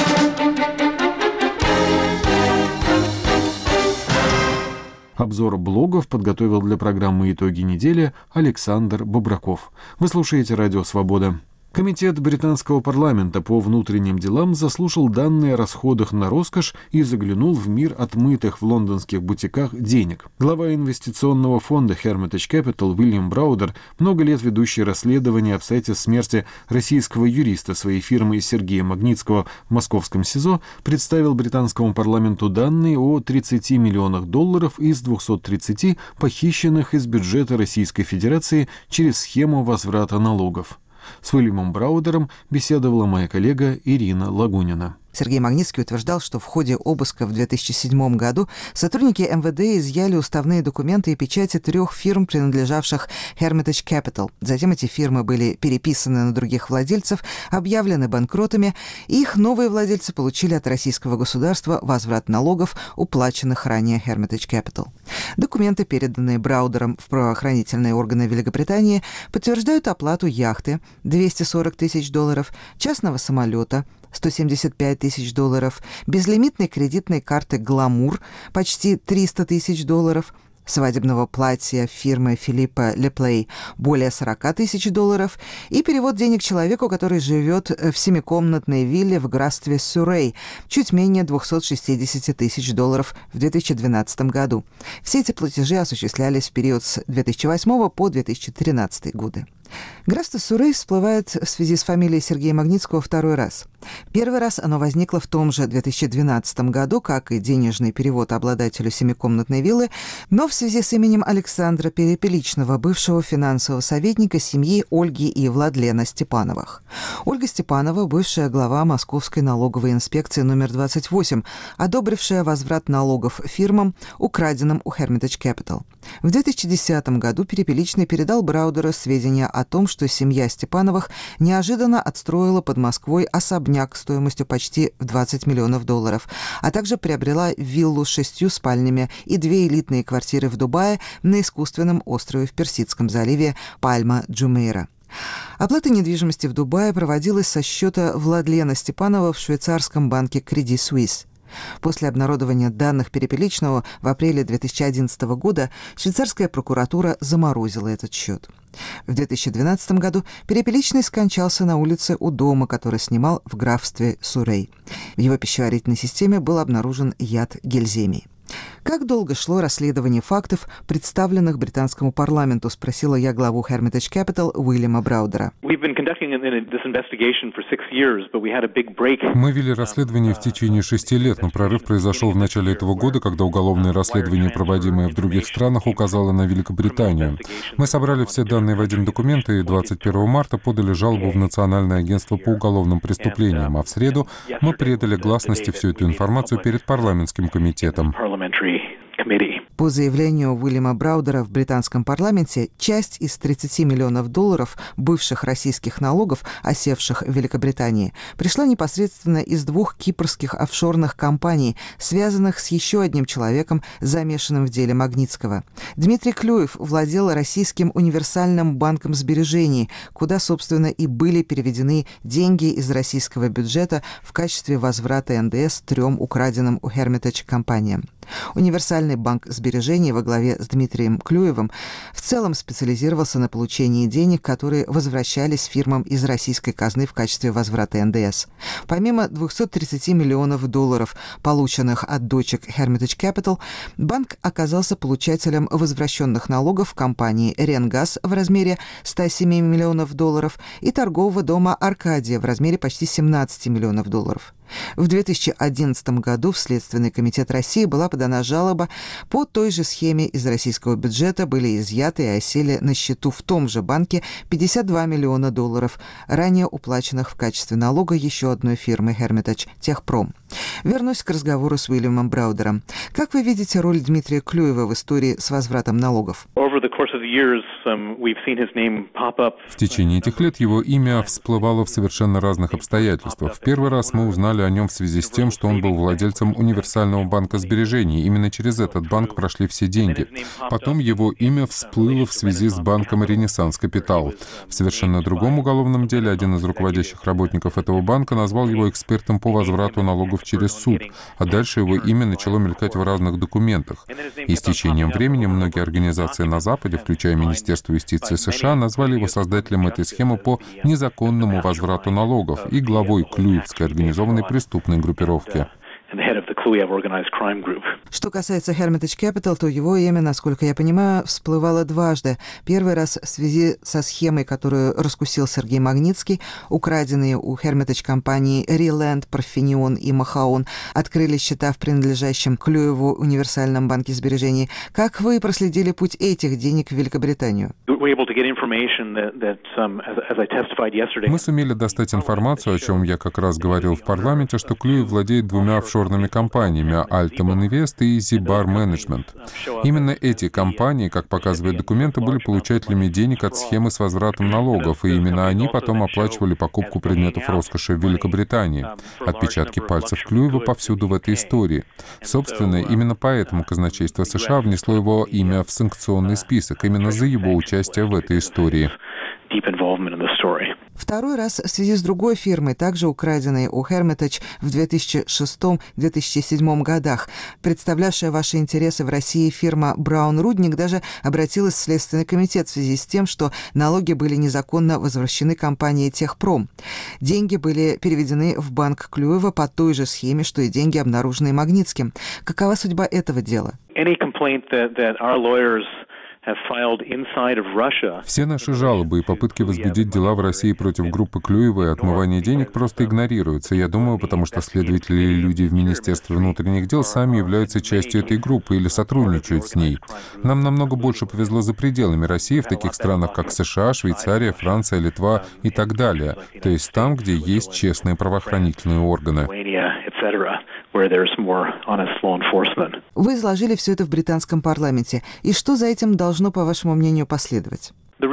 Обзор блогов подготовил для программы «Итоги недели» Александр Бобраков. Вы слушаете «Радио Свобода». Комитет британского парламента по внутренним делам заслушал данные о расходах на роскошь и заглянул в мир отмытых в лондонских бутиках денег. Глава инвестиционного фонда Hermitage Capital Уильям Браудер, много лет ведущий расследование об сайте смерти российского юриста своей фирмы Сергея Магнитского в московском СИЗО, представил британскому парламенту данные о тридцати миллионах долларов из двухсот тридцати похищенных из бюджета Российской Федерации через схему возврата налогов. С Уильямом Браудером беседовала моя коллега Ирина Лагунина. Сергей Магнитский утверждал, что в ходе обыска в две тысячи седьмом году сотрудники эм вэ дэ изъяли уставные документы и печати трех фирм, принадлежавших Hermitage Capital. Затем эти фирмы были переписаны на других владельцев, объявлены банкротами, и их новые владельцы получили от российского государства возврат налогов, уплаченных ранее Hermitage Capital. Документы, переданные Браудером в правоохранительные органы Великобритании, подтверждают оплату яхты – двести сорок тысяч долларов, частного самолета – сто семьдесят пять тысяч долларов, безлимитной кредитной карты «Гламур» – почти триста тысяч долларов, свадебного платья фирмы Филиппа Леплей – более сорок тысяч долларов, и перевод денег человеку, который живет в семикомнатной вилле в графстве Суррей – чуть менее двухсот шестидесяти тысяч долларов в две тысячи двенадцатом году. Все эти платежи осуществлялись в период с две тысячи восьмого по две тысячи тринадцатый годы. Графство Суррей всплывает в связи с фамилией Сергея Магнитского второй раз. Первый раз оно возникло в том же две тысячи двенадцатом году, как и денежный перевод обладателю семикомнатной виллы, но в связи с именем Александра Перепеличного, бывшего финансового советника семьи Ольги и Владлена Степановых. Ольга Степанова, бывшая глава Московской налоговой инспекции номер двадцать восемь, одобрившая возврат налогов фирмам, украденным у Hermitage Capital. В две тысячи десятом году Перепеличный передал Браудеру сведения о том, что семья Степановых неожиданно отстроила под Москвой особняк стоимостью почти в двадцать миллионов долларов, а также приобрела виллу с шестью спальнями и две элитные квартиры в Дубае на искусственном острове в Персидском заливе Пальма-Джумейра. Оплата недвижимости в Дубае проводилась со счета Владлена Степанова в швейцарском банке Credit Suisse. После обнародования данных Перепеличного в апреле две тысячи одиннадцатого года швейцарская прокуратура заморозила этот счет. В две тысячи двенадцатом году Перепеличный скончался на улице у дома, который снимал в графстве Суррей. В его пищеварительной системе был обнаружен яд гельземии. «Как долго шло расследование фактов, представленных британскому парламенту?» — спросила я главу Hermitage Capital Уильяма Браудера. Мы вели расследование в течение шести лет, но прорыв произошел в начале этого года, когда уголовное расследование, проводимое в других странах, указало на Великобританию. Мы собрали все данные в один документ и двадцать первого марта подали жалобу в Национальное агентство по уголовным преступлениям, а в среду мы предали гласности всю эту информацию перед парламентским комитетом. По заявлению Уильяма Браудера в британском парламенте, часть из тридцати миллионов долларов бывших российских налогов, осевших в Великобритании, пришла непосредственно из двух кипрских офшорных компаний, связанных с еще одним человеком, замешанным в деле Магнитского. Дмитрий Клюев владел Российским универсальным банком сбережений, куда, собственно, и были переведены деньги из российского бюджета в качестве возврата эн дэ эс трем украденным у Hermitage компаниям. Универсальный банк сбережений во главе с Дмитрием Клюевым в целом специализировался на получении денег, которые возвращались фирмам из российской казны в качестве возврата эн дэ эс. Помимо двухсот тридцати миллионов долларов, полученных от дочек Hermitage Capital, банк оказался получателем возвращенных налогов компании «Ренгаз» в размере ста семи миллионов долларов и торгового дома «Аркадия» в размере почти семнадцати миллионов долларов. В две тысячи одиннадцатом году в Следственный комитет России была подана жалоба. По той же схеме из российского бюджета были изъяты и осели на счету в том же банке пятьдесят два миллиона долларов, ранее уплаченных в качестве налога еще одной фирмы Hermitage Техпром. Вернусь к разговору с Уильямом Браудером. Как вы видите роль Дмитрия Клюева в истории с возвратом налогов? В течение этих лет его имя всплывало в совершенно разных обстоятельствах. В первый раз мы узнали о нем в связи с тем, что он был владельцем универсального банка сбережений. Именно через этот банк прошли все деньги. Потом его имя всплыло в связи с банком «Ренессанс Капитал». В совершенно другом уголовном деле один из руководящих работников этого банка назвал его экспертом по возврату налогов через суд, а дальше его имя начало мелькать в разных документах. И с течением времени многие организации на Западе, включая Министерство юстиции США, назвали его создателем этой схемы по незаконному возврату налогов и главой Клюевской организованной преступной группировки. Что касается Hermitage Capital, то его имя, насколько я понимаю, всплывало дважды. Первый раз в связи со схемой, которую раскусил Сергей Магнитский. Украденные у Hermitage компании Реленд, Парфенион и Махаон открыли счета в принадлежащем Клюеву универсальном банке сбережений. Как вы проследили путь этих денег в Великобританию? Мы сумели достать информацию, о чем я как раз говорил в парламенте, что Клюев владеет двумя офшорными компаниями Altum Invest и Zibar Management. Именно эти компании, как показывают документы, были получателями денег от схемы с возвратом налогов, и именно они потом оплачивали покупку предметов роскоши в Великобритании. Отпечатки пальцев Клюева повсюду в этой истории. Собственно, именно поэтому казначейство США внесло его имя в санкционный список, именно за его участие в этой истории. Второй раз в связи с другой фирмой, также украденной у Hermitage в две тысячи шестом — две тысячи седьмом годах. Представлявшая ваши интересы в России фирма Браун Рудник даже обратилась в Следственный комитет в связи с тем, что налоги были незаконно возвращены компании Техпром. Деньги были переведены в банк Клюева по той же схеме, что и деньги, обнаруженные Магнитским. Какова судьба этого дела? Все наши жалобы и попытки возбудить дела в России против группы Клюева и отмывания денег просто игнорируются. Я думаю, потому что следователи и люди в Министерстве внутренних дел сами являются частью этой группы или сотрудничают с ней. Нам намного больше повезло за пределами России, в таких странах, как США, Швейцария, Франция, Литва и так далее. То есть там, где есть честные правоохранительные органы. Вы изложили все это в британском парламенте. И что за этим должно, по вашему мнению, последовать? Мы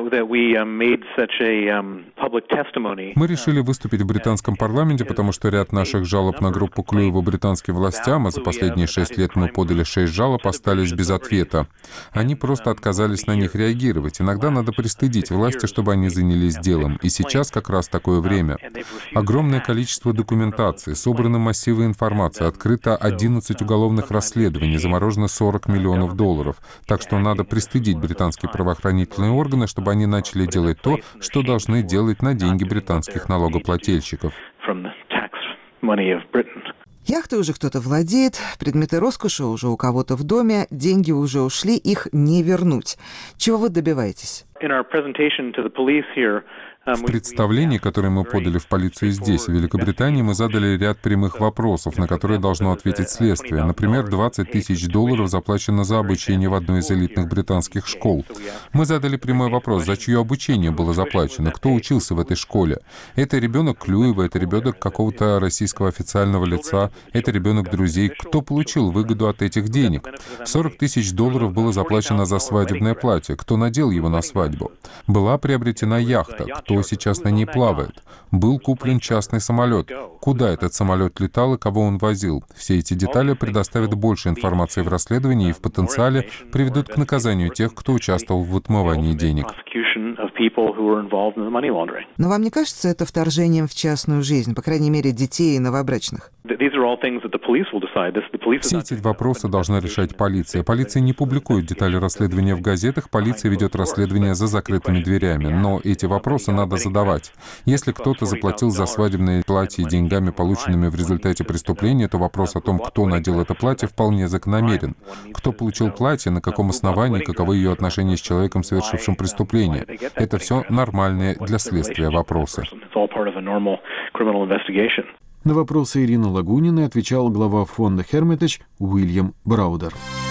решили выступить в британском парламенте, потому что ряд наших жалоб на группу Клюева британским властям, а за последние шесть лет мы подали шесть жалоб, остались без ответа. Они просто отказались на них реагировать. Иногда надо пристыдить власти, чтобы они занялись делом. И сейчас как раз такое время. Огромное количество документации, собраны массивы информации, открыто одиннадцать уголовных расследований, заморожено сорок миллионов долларов. Так что надо пристыдить британские правоохранительные органы, чтобы они начали делать то, что должны делать на деньги британских налогоплательщиков. Яхты уже кто-то владеет, предметы роскоши уже у кого-то в доме, деньги уже ушли, их не вернуть. Чего вы добиваетесь? В представлении, которое мы подали в полицию здесь, в Великобритании, мы задали ряд прямых вопросов, на которые должно ответить следствие. Например, двадцать тысяч долларов заплачено за обучение в одной из элитных британских школ. Мы задали прямой вопрос, за чье обучение было заплачено, кто учился в этой школе. Это ребенок Клюева, это ребенок какого-то российского официального лица, это ребенок друзей. Кто получил выгоду от этих денег? сорок тысяч долларов было заплачено за свадебное платье. Кто надел его на свадьбу? Была приобретена яхта. Кто сейчас на ней плавает? Был куплен частный самолет. Куда этот самолет летал и кого он возил? Все эти детали предоставят больше информации в расследовании и в потенциале приведут к наказанию тех, кто участвовал в отмывании денег. Но вам не кажется это вторжением в частную жизнь, по крайней мере, детей и новобрачных? Все эти вопросы должна решать полиция. Полиция не публикует детали расследования в газетах, полиция ведет расследование за закрытыми дверями. Но эти вопросы надо задавать. Если кто-то заплатил за свадебное платье деньгами, полученными в результате преступления, то вопрос о том, кто надел это платье, вполне закономерен. Кто получил платье, на каком основании, каковы ее отношения с человеком, совершившим преступление. Это все нормальные для следствия вопросы. На вопросы Ирины Лагуниной отвечал глава фонда Hermitage Уильям Браудер.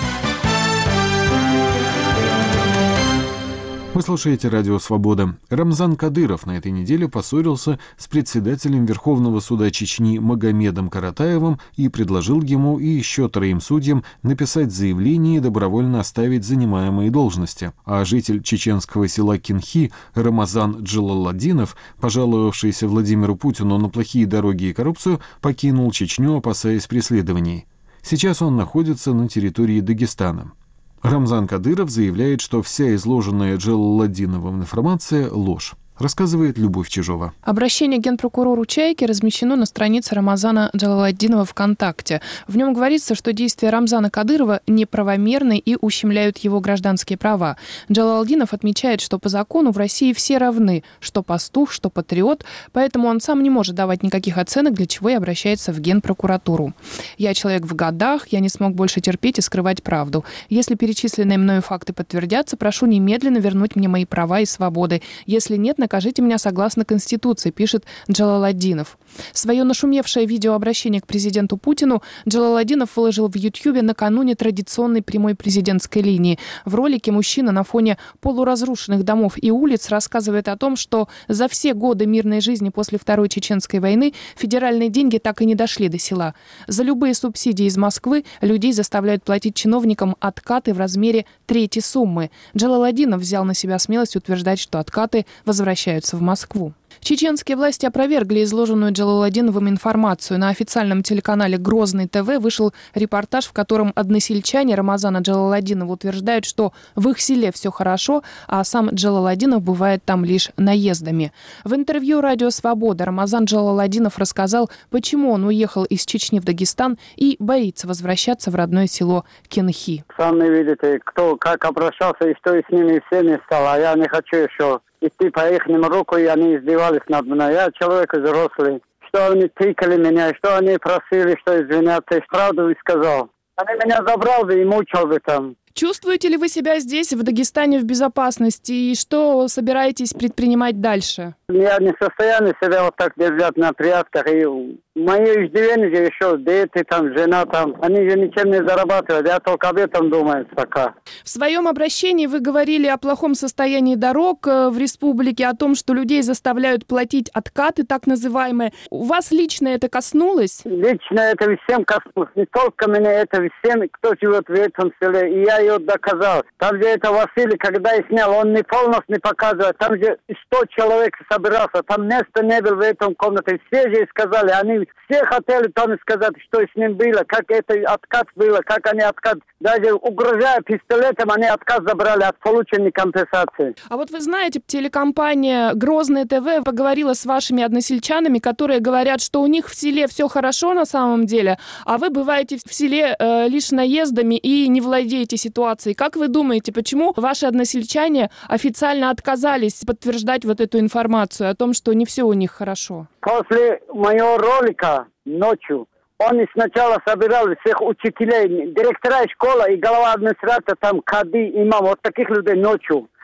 Вы слушаете «Радио Свобода». Рамзан Кадыров на этой неделе поссорился с председателем Верховного суда Чечни Магомедом Каратаевым и предложил ему и еще троим судьям написать заявление и добровольно оставить занимаемые должности. А житель чеченского села Кинхи Рамазан Джалаладдинов, пожаловавшийся Владимиру Путину на плохие дороги и коррупцию, покинул Чечню, опасаясь преследований. Сейчас он находится на территории Дагестана. Рамзан Кадыров заявляет, что вся изложенная Джалаладдиновым информация – ложь. Рассказывает Любовь Чижова. Обращение к генпрокурору «Чайки» размещено на странице Рамазана Джалаладдинова ВКонтакте. В нем говорится, что действия Рамзана Кадырова неправомерны и ущемляют его гражданские права. Джалаладдинов отмечает, что по закону в России все равны, что пастух, что патриот, поэтому он сам не может давать никаких оценок, для чего и обращается в генпрокуратуру. «Я человек в годах, я не смог больше терпеть и скрывать правду. Если перечисленные мною факты подтвердятся, прошу немедленно вернуть мне мои права и свободы. Если нет, накажите меня согласно Конституции», пишет Джалаладдинов. Свое нашумевшее видеообращение к президенту Путину Джалаладдинов выложил в Ютьюбе накануне традиционной прямой президентской линии. В ролике мужчина на фоне полуразрушенных домов и улиц рассказывает о том, что за все годы мирной жизни после Второй Чеченской войны федеральные деньги так и не дошли до села. За любые субсидии из Москвы людей заставляют платить чиновникам откаты в размере трети суммы. Джалаладдинов взял на себя смелость утверждать, что откаты возвращаются в Москву. Чеченские власти опровергли изложенную Джалаладдиновым информацию. На официальном телеканале «Грозный ТВ» вышел репортаж, в котором односельчане Рамазана Джалаладдинова утверждают, что в их селе все хорошо, а сам Джалаладдинов бывает там лишь наездами. В интервью «Радио Свобода» Рамазан Джалаладдинов рассказал, почему он уехал из Чечни в Дагестан и боится возвращаться в родное село Кинхи. Сами видите, кто как обращался и что с ними всеми стало, а я не хочу еще идти по их руку, и они издевались над мной. Я человек взрослый. Что они тыкали меня, что они просили, что извиняться, и правду и сказал. Они меня забрал бы и мучил бы там. Чувствуете ли вы себя здесь, в Дагестане, в безопасности? И что собираетесь предпринимать дальше? Я не в состоянии себя вот так держать на прятках. И мои иждивенцы еще, дети там, жена там, они же ничем не зарабатывают. Я только об этом думаю пока. В своем обращении вы говорили о плохом состоянии дорог в республике, о том, что людей заставляют платить откаты, так называемые. У вас лично это коснулось? Лично это всем коснулось. Не только меня, это всем, кто живет в этом селе. И я ее доказал. Там, где это Василий, когда я снял, он не полностью не показывает. Там же сто человек собирался. Там места не было в этом комнате. Все же сказали, они все хотели там сказать, что с ним было, как это откат было, как они откат, даже угрожая пистолетом, они откат забрали от получения компенсации. А вот вы знаете, телекомпания «Грозное ТВ» поговорила с вашими односельчанами, которые говорят, что у них в селе все хорошо на самом деле, а вы бываете в селе э, лишь наездами и не владеете ситуацией. Как вы думаете, почему ваши односельчане официально отказались подтверждать вот эту информацию о том, что не все у них хорошо? После моего ролика ночью он сначала собирал всех учителей, директора школы и глава администрации, там, кади, имам, вот таких людей ночью.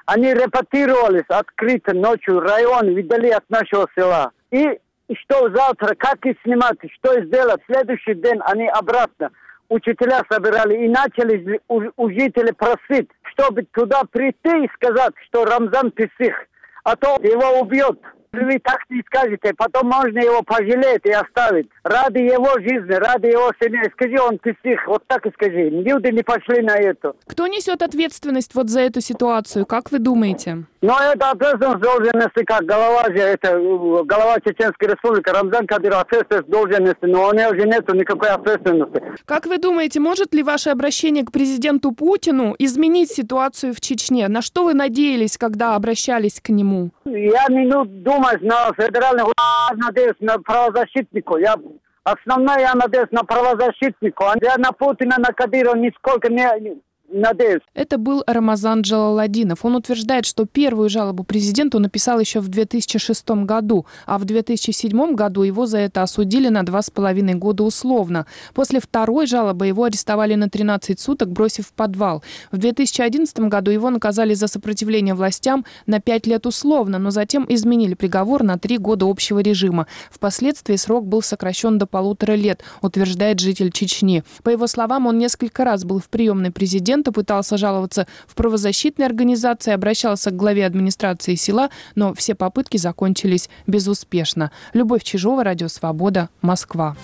Они репатировались открыто ночью, район видали от нашего села. И что завтра, как их снимать, что сделать, в следующий день они обратно. Учителя собирали и начали у, у жителей просить, чтобы туда прийти и сказать, что Рамзан псих, а то его убьет. Вы так не скажете, потом можно его пожалеть и оставить. Ради его жизни, ради его семьи. Скажи, он псих, вот так и скажи. Люди не пошли на это. Кто несет ответственность вот за эту ситуацию, как вы думаете? Но это ответственность должен нести как голова же, это голова Чеченской Республики, Рамзан Кадыров ответственность должен нести, но у него же нет никакой ответственности. Как вы думаете, может ли ваше обращение к президенту Путину изменить ситуацию в Чечне? На что вы надеялись, когда обращались к нему? Я не ну, думаю на федеральных, надеюсь на правозащитнику. Я основное я надеюсь на правозащитнику. Я на Путина, на Кадырова нисколько не... Надеюсь. Это был Рамазан Джалаладинов. Он утверждает, что первую жалобу президенту написал еще в две тысячи шестом году, а в две тысячи седьмом году его за это осудили на два с половиной года условно. После второй жалобы его арестовали на тринадцать суток, бросив в подвал. В две тысячи одиннадцатом году его наказали за сопротивление властям на пять лет условно, но затем изменили приговор на три года общего режима. Впоследствии срок был сокращен до полутора лет, утверждает житель Чечни. По его словам, он несколько раз был в приемной президента, пытался жаловаться в правозащитные организации, обращался к главе администрации села, но все попытки закончились безуспешно. Любовь Чижова, Радио Свобода, Москва.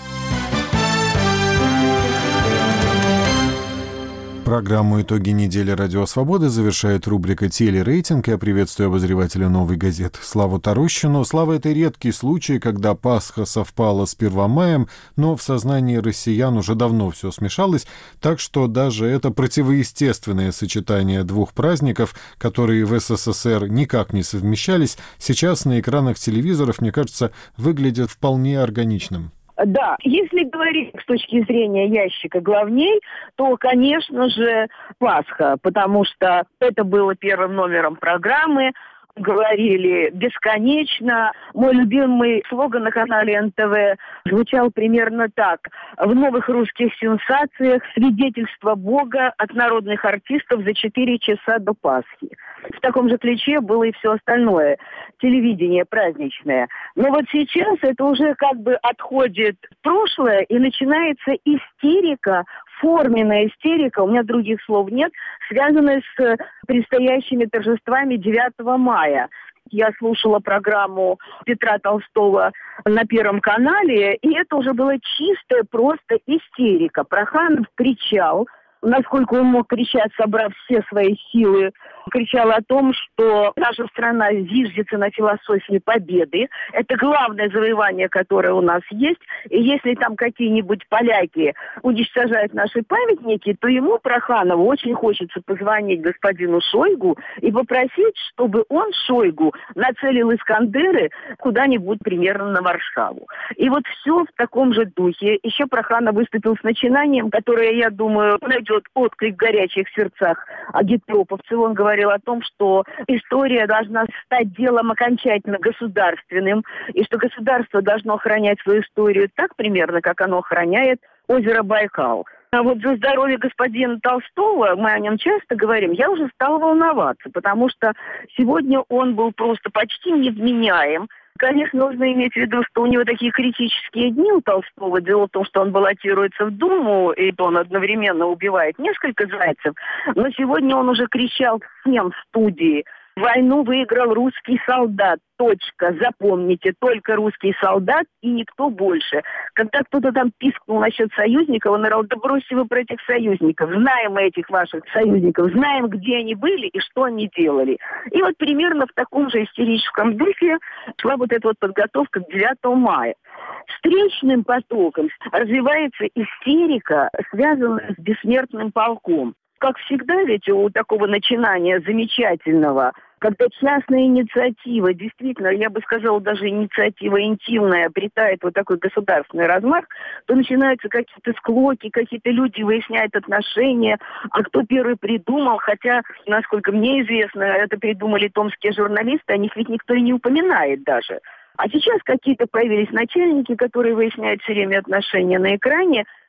Программу «Итоги недели Радио Свободы» завершает рубрика «Телерейтинг». Я приветствую обозревателя «Новой газеты» Славу Тарущину. Слава, это редкий случай, когда Пасха совпала с Первомаем, но в сознании россиян уже давно все смешалось, так что даже это противоестественное сочетание двух праздников, которые в СССР никак не совмещались, сейчас на экранах телевизоров, мне кажется, выглядит вполне органичным. Да, если говорить с точки зрения ящика главней, то, конечно же, Пасха, потому что это было первым номером программы, говорили бесконечно. Мой любимый слоган на канале эн тэ вэ звучал примерно так. В новых русских сенсациях свидетельство Бога от народных артистов за четыре часа до Пасхи. В таком же ключе было и все остальное. Телевидение праздничное. Но вот сейчас это уже как бы отходит в прошлое и начинается истерика, форменная истерика, у меня других слов нет, связанная с предстоящими торжествами девятого мая. Я слушала программу Петра Толстого на Первом канале, и это уже была чистая просто истерика. Проханов кричал, насколько он мог кричать, собрав все свои силы, кричал о том, что наша страна зиждется на философии победы. Это главное завоевание, которое у нас есть. И если там какие-нибудь поляки уничтожают наши памятники, то ему, Проханову, очень хочется позвонить господину Шойгу и попросить, чтобы он, Шойгу, нацелил Искандеры куда-нибудь примерно на Варшаву. И вот все в таком же духе. Еще Проханов выступил с начинанием, которое, я думаю, найдет отклик в горячих сердцах агитпроповцев. Он говорит о том, что история должна стать делом окончательно государственным, и что государство должно охранять свою историю так примерно, как оно охраняет озеро Байкал. А вот за здоровье господина Толстого, мы о нем часто говорим, я уже стала волноваться, потому что сегодня он был просто почти невменяем. Конечно, нужно иметь в виду, что у него такие критические дни у Толстого. Дело в том, что он баллотируется в Думу, и он одновременно убивает несколько зайцев. Но сегодня он уже кричал всем в студии: «Войну выиграл русский солдат. Точка. Запомните, только русский солдат и никто больше». Когда кто-то там пискнул насчет союзников, он говорил: да бросьте вы про этих союзников. Знаем мы этих ваших союзников, знаем, где они были и что они делали. И вот примерно в таком же истерическом духе шла вот эта вот подготовка к девятому мая. Встречным потоком развивается истерика, связанная с бессмертным полком. Как всегда, ведь у такого начинания замечательного, когда частная инициатива, действительно, я бы сказала, даже инициатива интимная, обретает вот такой государственный размах, то начинаются какие-то склоки, какие-то люди выясняют отношения, а кто первый придумал, хотя, насколько мне известно, это придумали томские журналисты, о них ведь никто и не упоминает даже. А сейчас какие-то появились начальники, которые выясняют все время отношения на экране.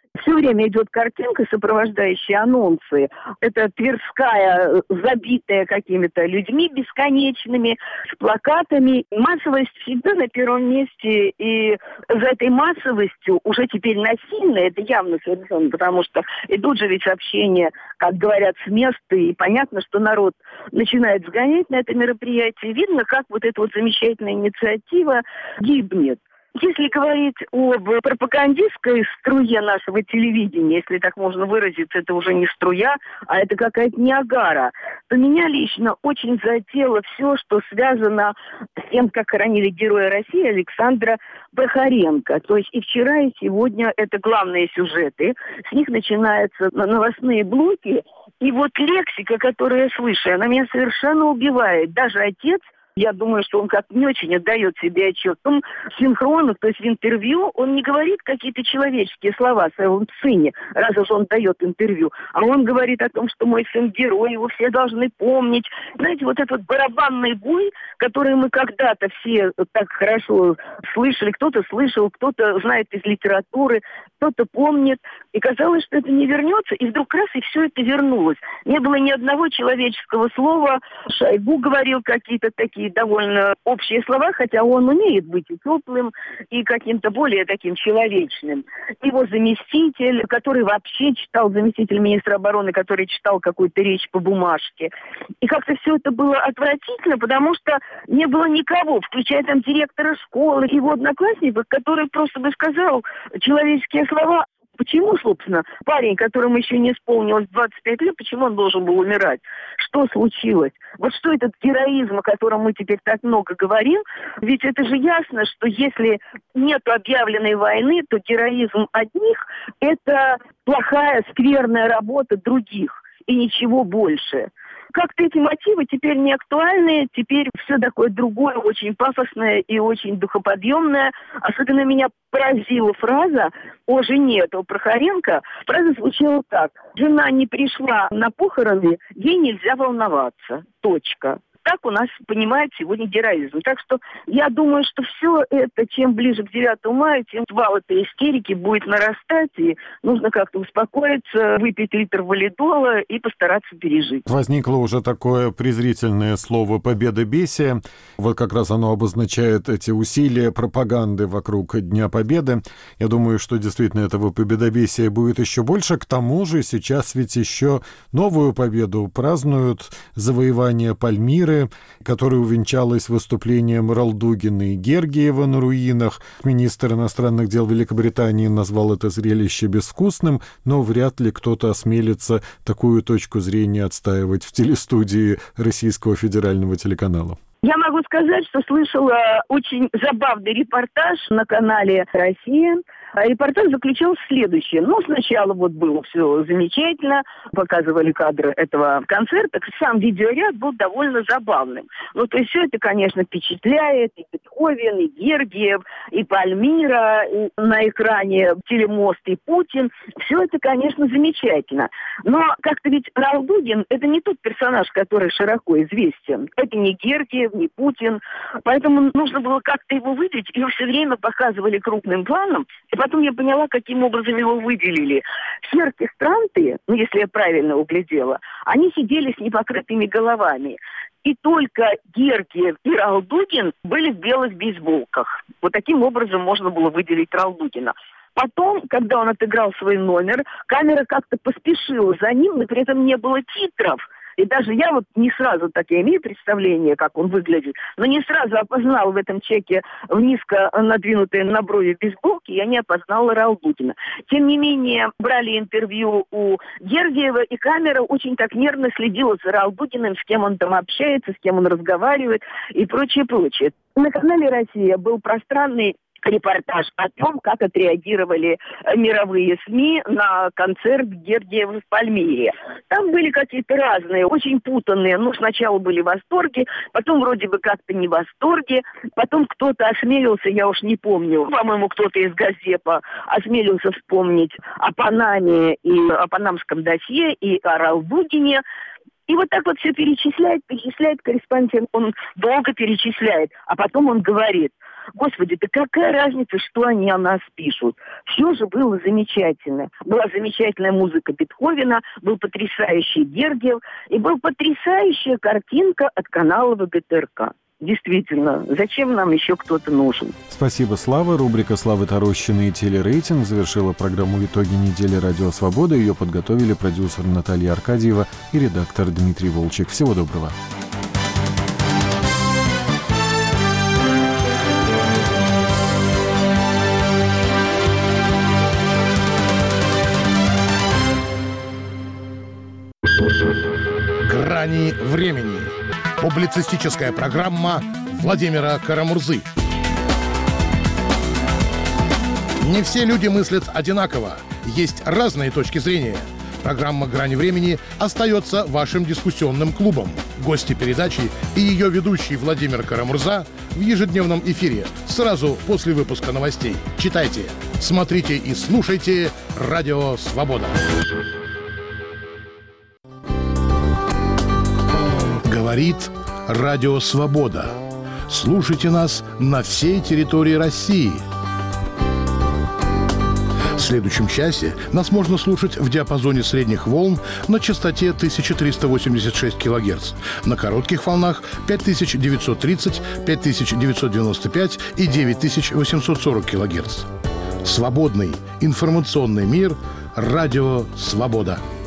Все время идет картинка, сопровождающая анонсы. Это Тверская, забитая какими-то людьми бесконечными, с плакатами. Массовость всегда на первом месте, и за этой массовостью уже теперь насильно, это явно совершенно, потому что идут же ведь сообщения, как говорят, с места, и понятно, что народ начинает сгонять на это мероприятие. Видно, как вот эта вот замечательная инициатива гибнет. Если говорить об пропагандистской струе нашего телевидения, если так можно выразиться, это уже не струя, а это какая-то Ниагара, то меня лично очень задело все, что связано с тем, как хоронили героя России Александра Прохоренко. То есть и вчера, и сегодня это главные сюжеты. С них начинаются новостные блоки. И вот лексика, которую я слышу, она меня совершенно убивает. Даже отец, я думаю, что он как-то не очень отдает себе отчет. Он синхронно, то есть в интервью, он не говорит какие-то человеческие слова о своем сыне, раз уж он дает интервью. А он говорит о том, что мой сын герой, его все должны помнить. Знаете, вот этот барабанный бой, который мы когда-то все так хорошо слышали, кто-то слышал, кто-то знает из литературы, кто-то помнит. И казалось, что это не вернется, и вдруг раз, и все это вернулось. Не было ни одного человеческого слова. Шойгу говорил какие-то такие довольно общие слова, хотя он умеет быть и теплым, и каким-то более таким человечным. Его заместитель, который вообще читал, заместитель министра обороны, который читал какую-то речь по бумажке. И как-то все это было отвратительно, потому что не было никого, включая там директора школы, его одноклассников, который просто бы сказал человеческие слова. Почему, собственно, парень, которому еще не исполнилось двадцать пять лет, почему он должен был умирать? Что случилось? Вот что этот героизм, о котором мы теперь так много говорим, ведь это же ясно, что если нет объявленной войны, то героизм одних – это плохая, скверная работа других, и ничего больше. Как-то эти мотивы теперь не актуальны, теперь все такое другое, очень пафосное и очень духоподъемное. Особенно меня поразила фраза о жене этого Прохоренко. Фраза звучала так: жена не пришла на похороны, ей нельзя волноваться. Точка. Так у нас понимают сегодня героизм. Так что я думаю, что все это, чем ближе к девятому мая, тем вал этой истерики будет нарастать, и нужно как-то успокоиться, выпить литр валидола и постараться пережить. Возникло уже такое презрительное слово «победобесие». Вот как раз оно обозначает эти усилия пропаганды вокруг Дня Победы. Я думаю, что действительно этого победобесия будет еще больше. К тому же сейчас ведь еще новую победу празднуют, завоевание Пальмиры, которая увенчалась выступлением Ралдугина и Гергиева на руинах. Министр иностранных дел Великобритании назвал это зрелище безвкусным, но вряд ли кто-то осмелится такую точку зрения отстаивать в телестудии Российского федерального телеканала. Я могу сказать, что слышала очень забавный репортаж на канале «Россия». Репортаж заключался в следующем. Ну, сначала вот было все замечательно, показывали кадры этого концерта. Сам видеоряд был довольно забавным. Ну, то есть все это, конечно, впечатляет. И Бетховен, и Гергиев, и Пальмира, и на экране телемост, и Путин. Все это, конечно, замечательно. Но как-то ведь Ралдугин – это не тот персонаж, который широко известен. Это не Гергиев, не Путин. Поэтому нужно было как-то его выделить. Его все время показывали крупным планом. И потом я поняла, каким образом его выделили. Все оркестранты, ну, если я правильно углядела, они сидели с непокрытыми головами. И только Гергиев и Ралдугин были в белых бейсболках. Вот таким образом можно было выделить Ралдугина. Потом, когда он отыграл свой номер, камера как-то поспешила за ним, но при этом не было титров. И даже я вот не сразу, так я имею представление, как он выглядит, но не сразу опознал в этом чеке в низко надвинутые на брови бейсболки, я не опознала Ралдугина. Тем не менее, брали интервью у Гергиева, и камера очень так нервно следила за Ралдугиным, с кем он там общается, с кем он разговаривает и прочее, прочее. На канале «Россия» был пространный репортаж о том, как отреагировали мировые СМИ на концерт Гергиева в Пальмире. Там были какие-то разные, очень путанные. Ну, сначала были в восторге, потом вроде бы как-то не в восторге, потом кто-то осмелился, я уж не помню, по-моему, кто-то из Газепа осмелился вспомнить о Панаме и о панамском досье и о Ралдугине. И вот так вот все перечисляет, перечисляет корреспондент, он долго перечисляет, а потом он говорит: Господи, да какая разница, что они о нас пишут? Все же было замечательно. Была замечательная музыка Бетховена, был потрясающий Гергиев и была потрясающая картинка от канала ВГТРК. Действительно, зачем нам еще кто-то нужен? Спасибо, Слава. Рубрика Славы Тарощины и телерейтинг завершила программу «Итоги недели Радио Свобода». Ее подготовили продюсер Наталья Аркадьева и редактор Дмитрий Волчек. Всего доброго. «Грани времени». Публицистическая программа Владимира Карамурзы. Не все люди мыслят одинаково. Есть разные точки зрения. Программа «Грани времени» остается вашим дискуссионным клубом. Гости передачи и ее ведущий Владимир Карамурза в ежедневном эфире сразу после выпуска новостей. Читайте, смотрите и слушайте «Радио Свобода». Говорит Радио Свобода. Слушайте нас на всей территории России. В следующем часе нас можно слушать в диапазоне средних волн на частоте тысяча триста восемьдесят шесть килогерц, на коротких волнах пять тысяч девятьсот тридцать, пять тысяч девятьсот девяносто пять и девять тысяч восемьсот сорок килогерц. Свободный информационный мир. Радио Свобода.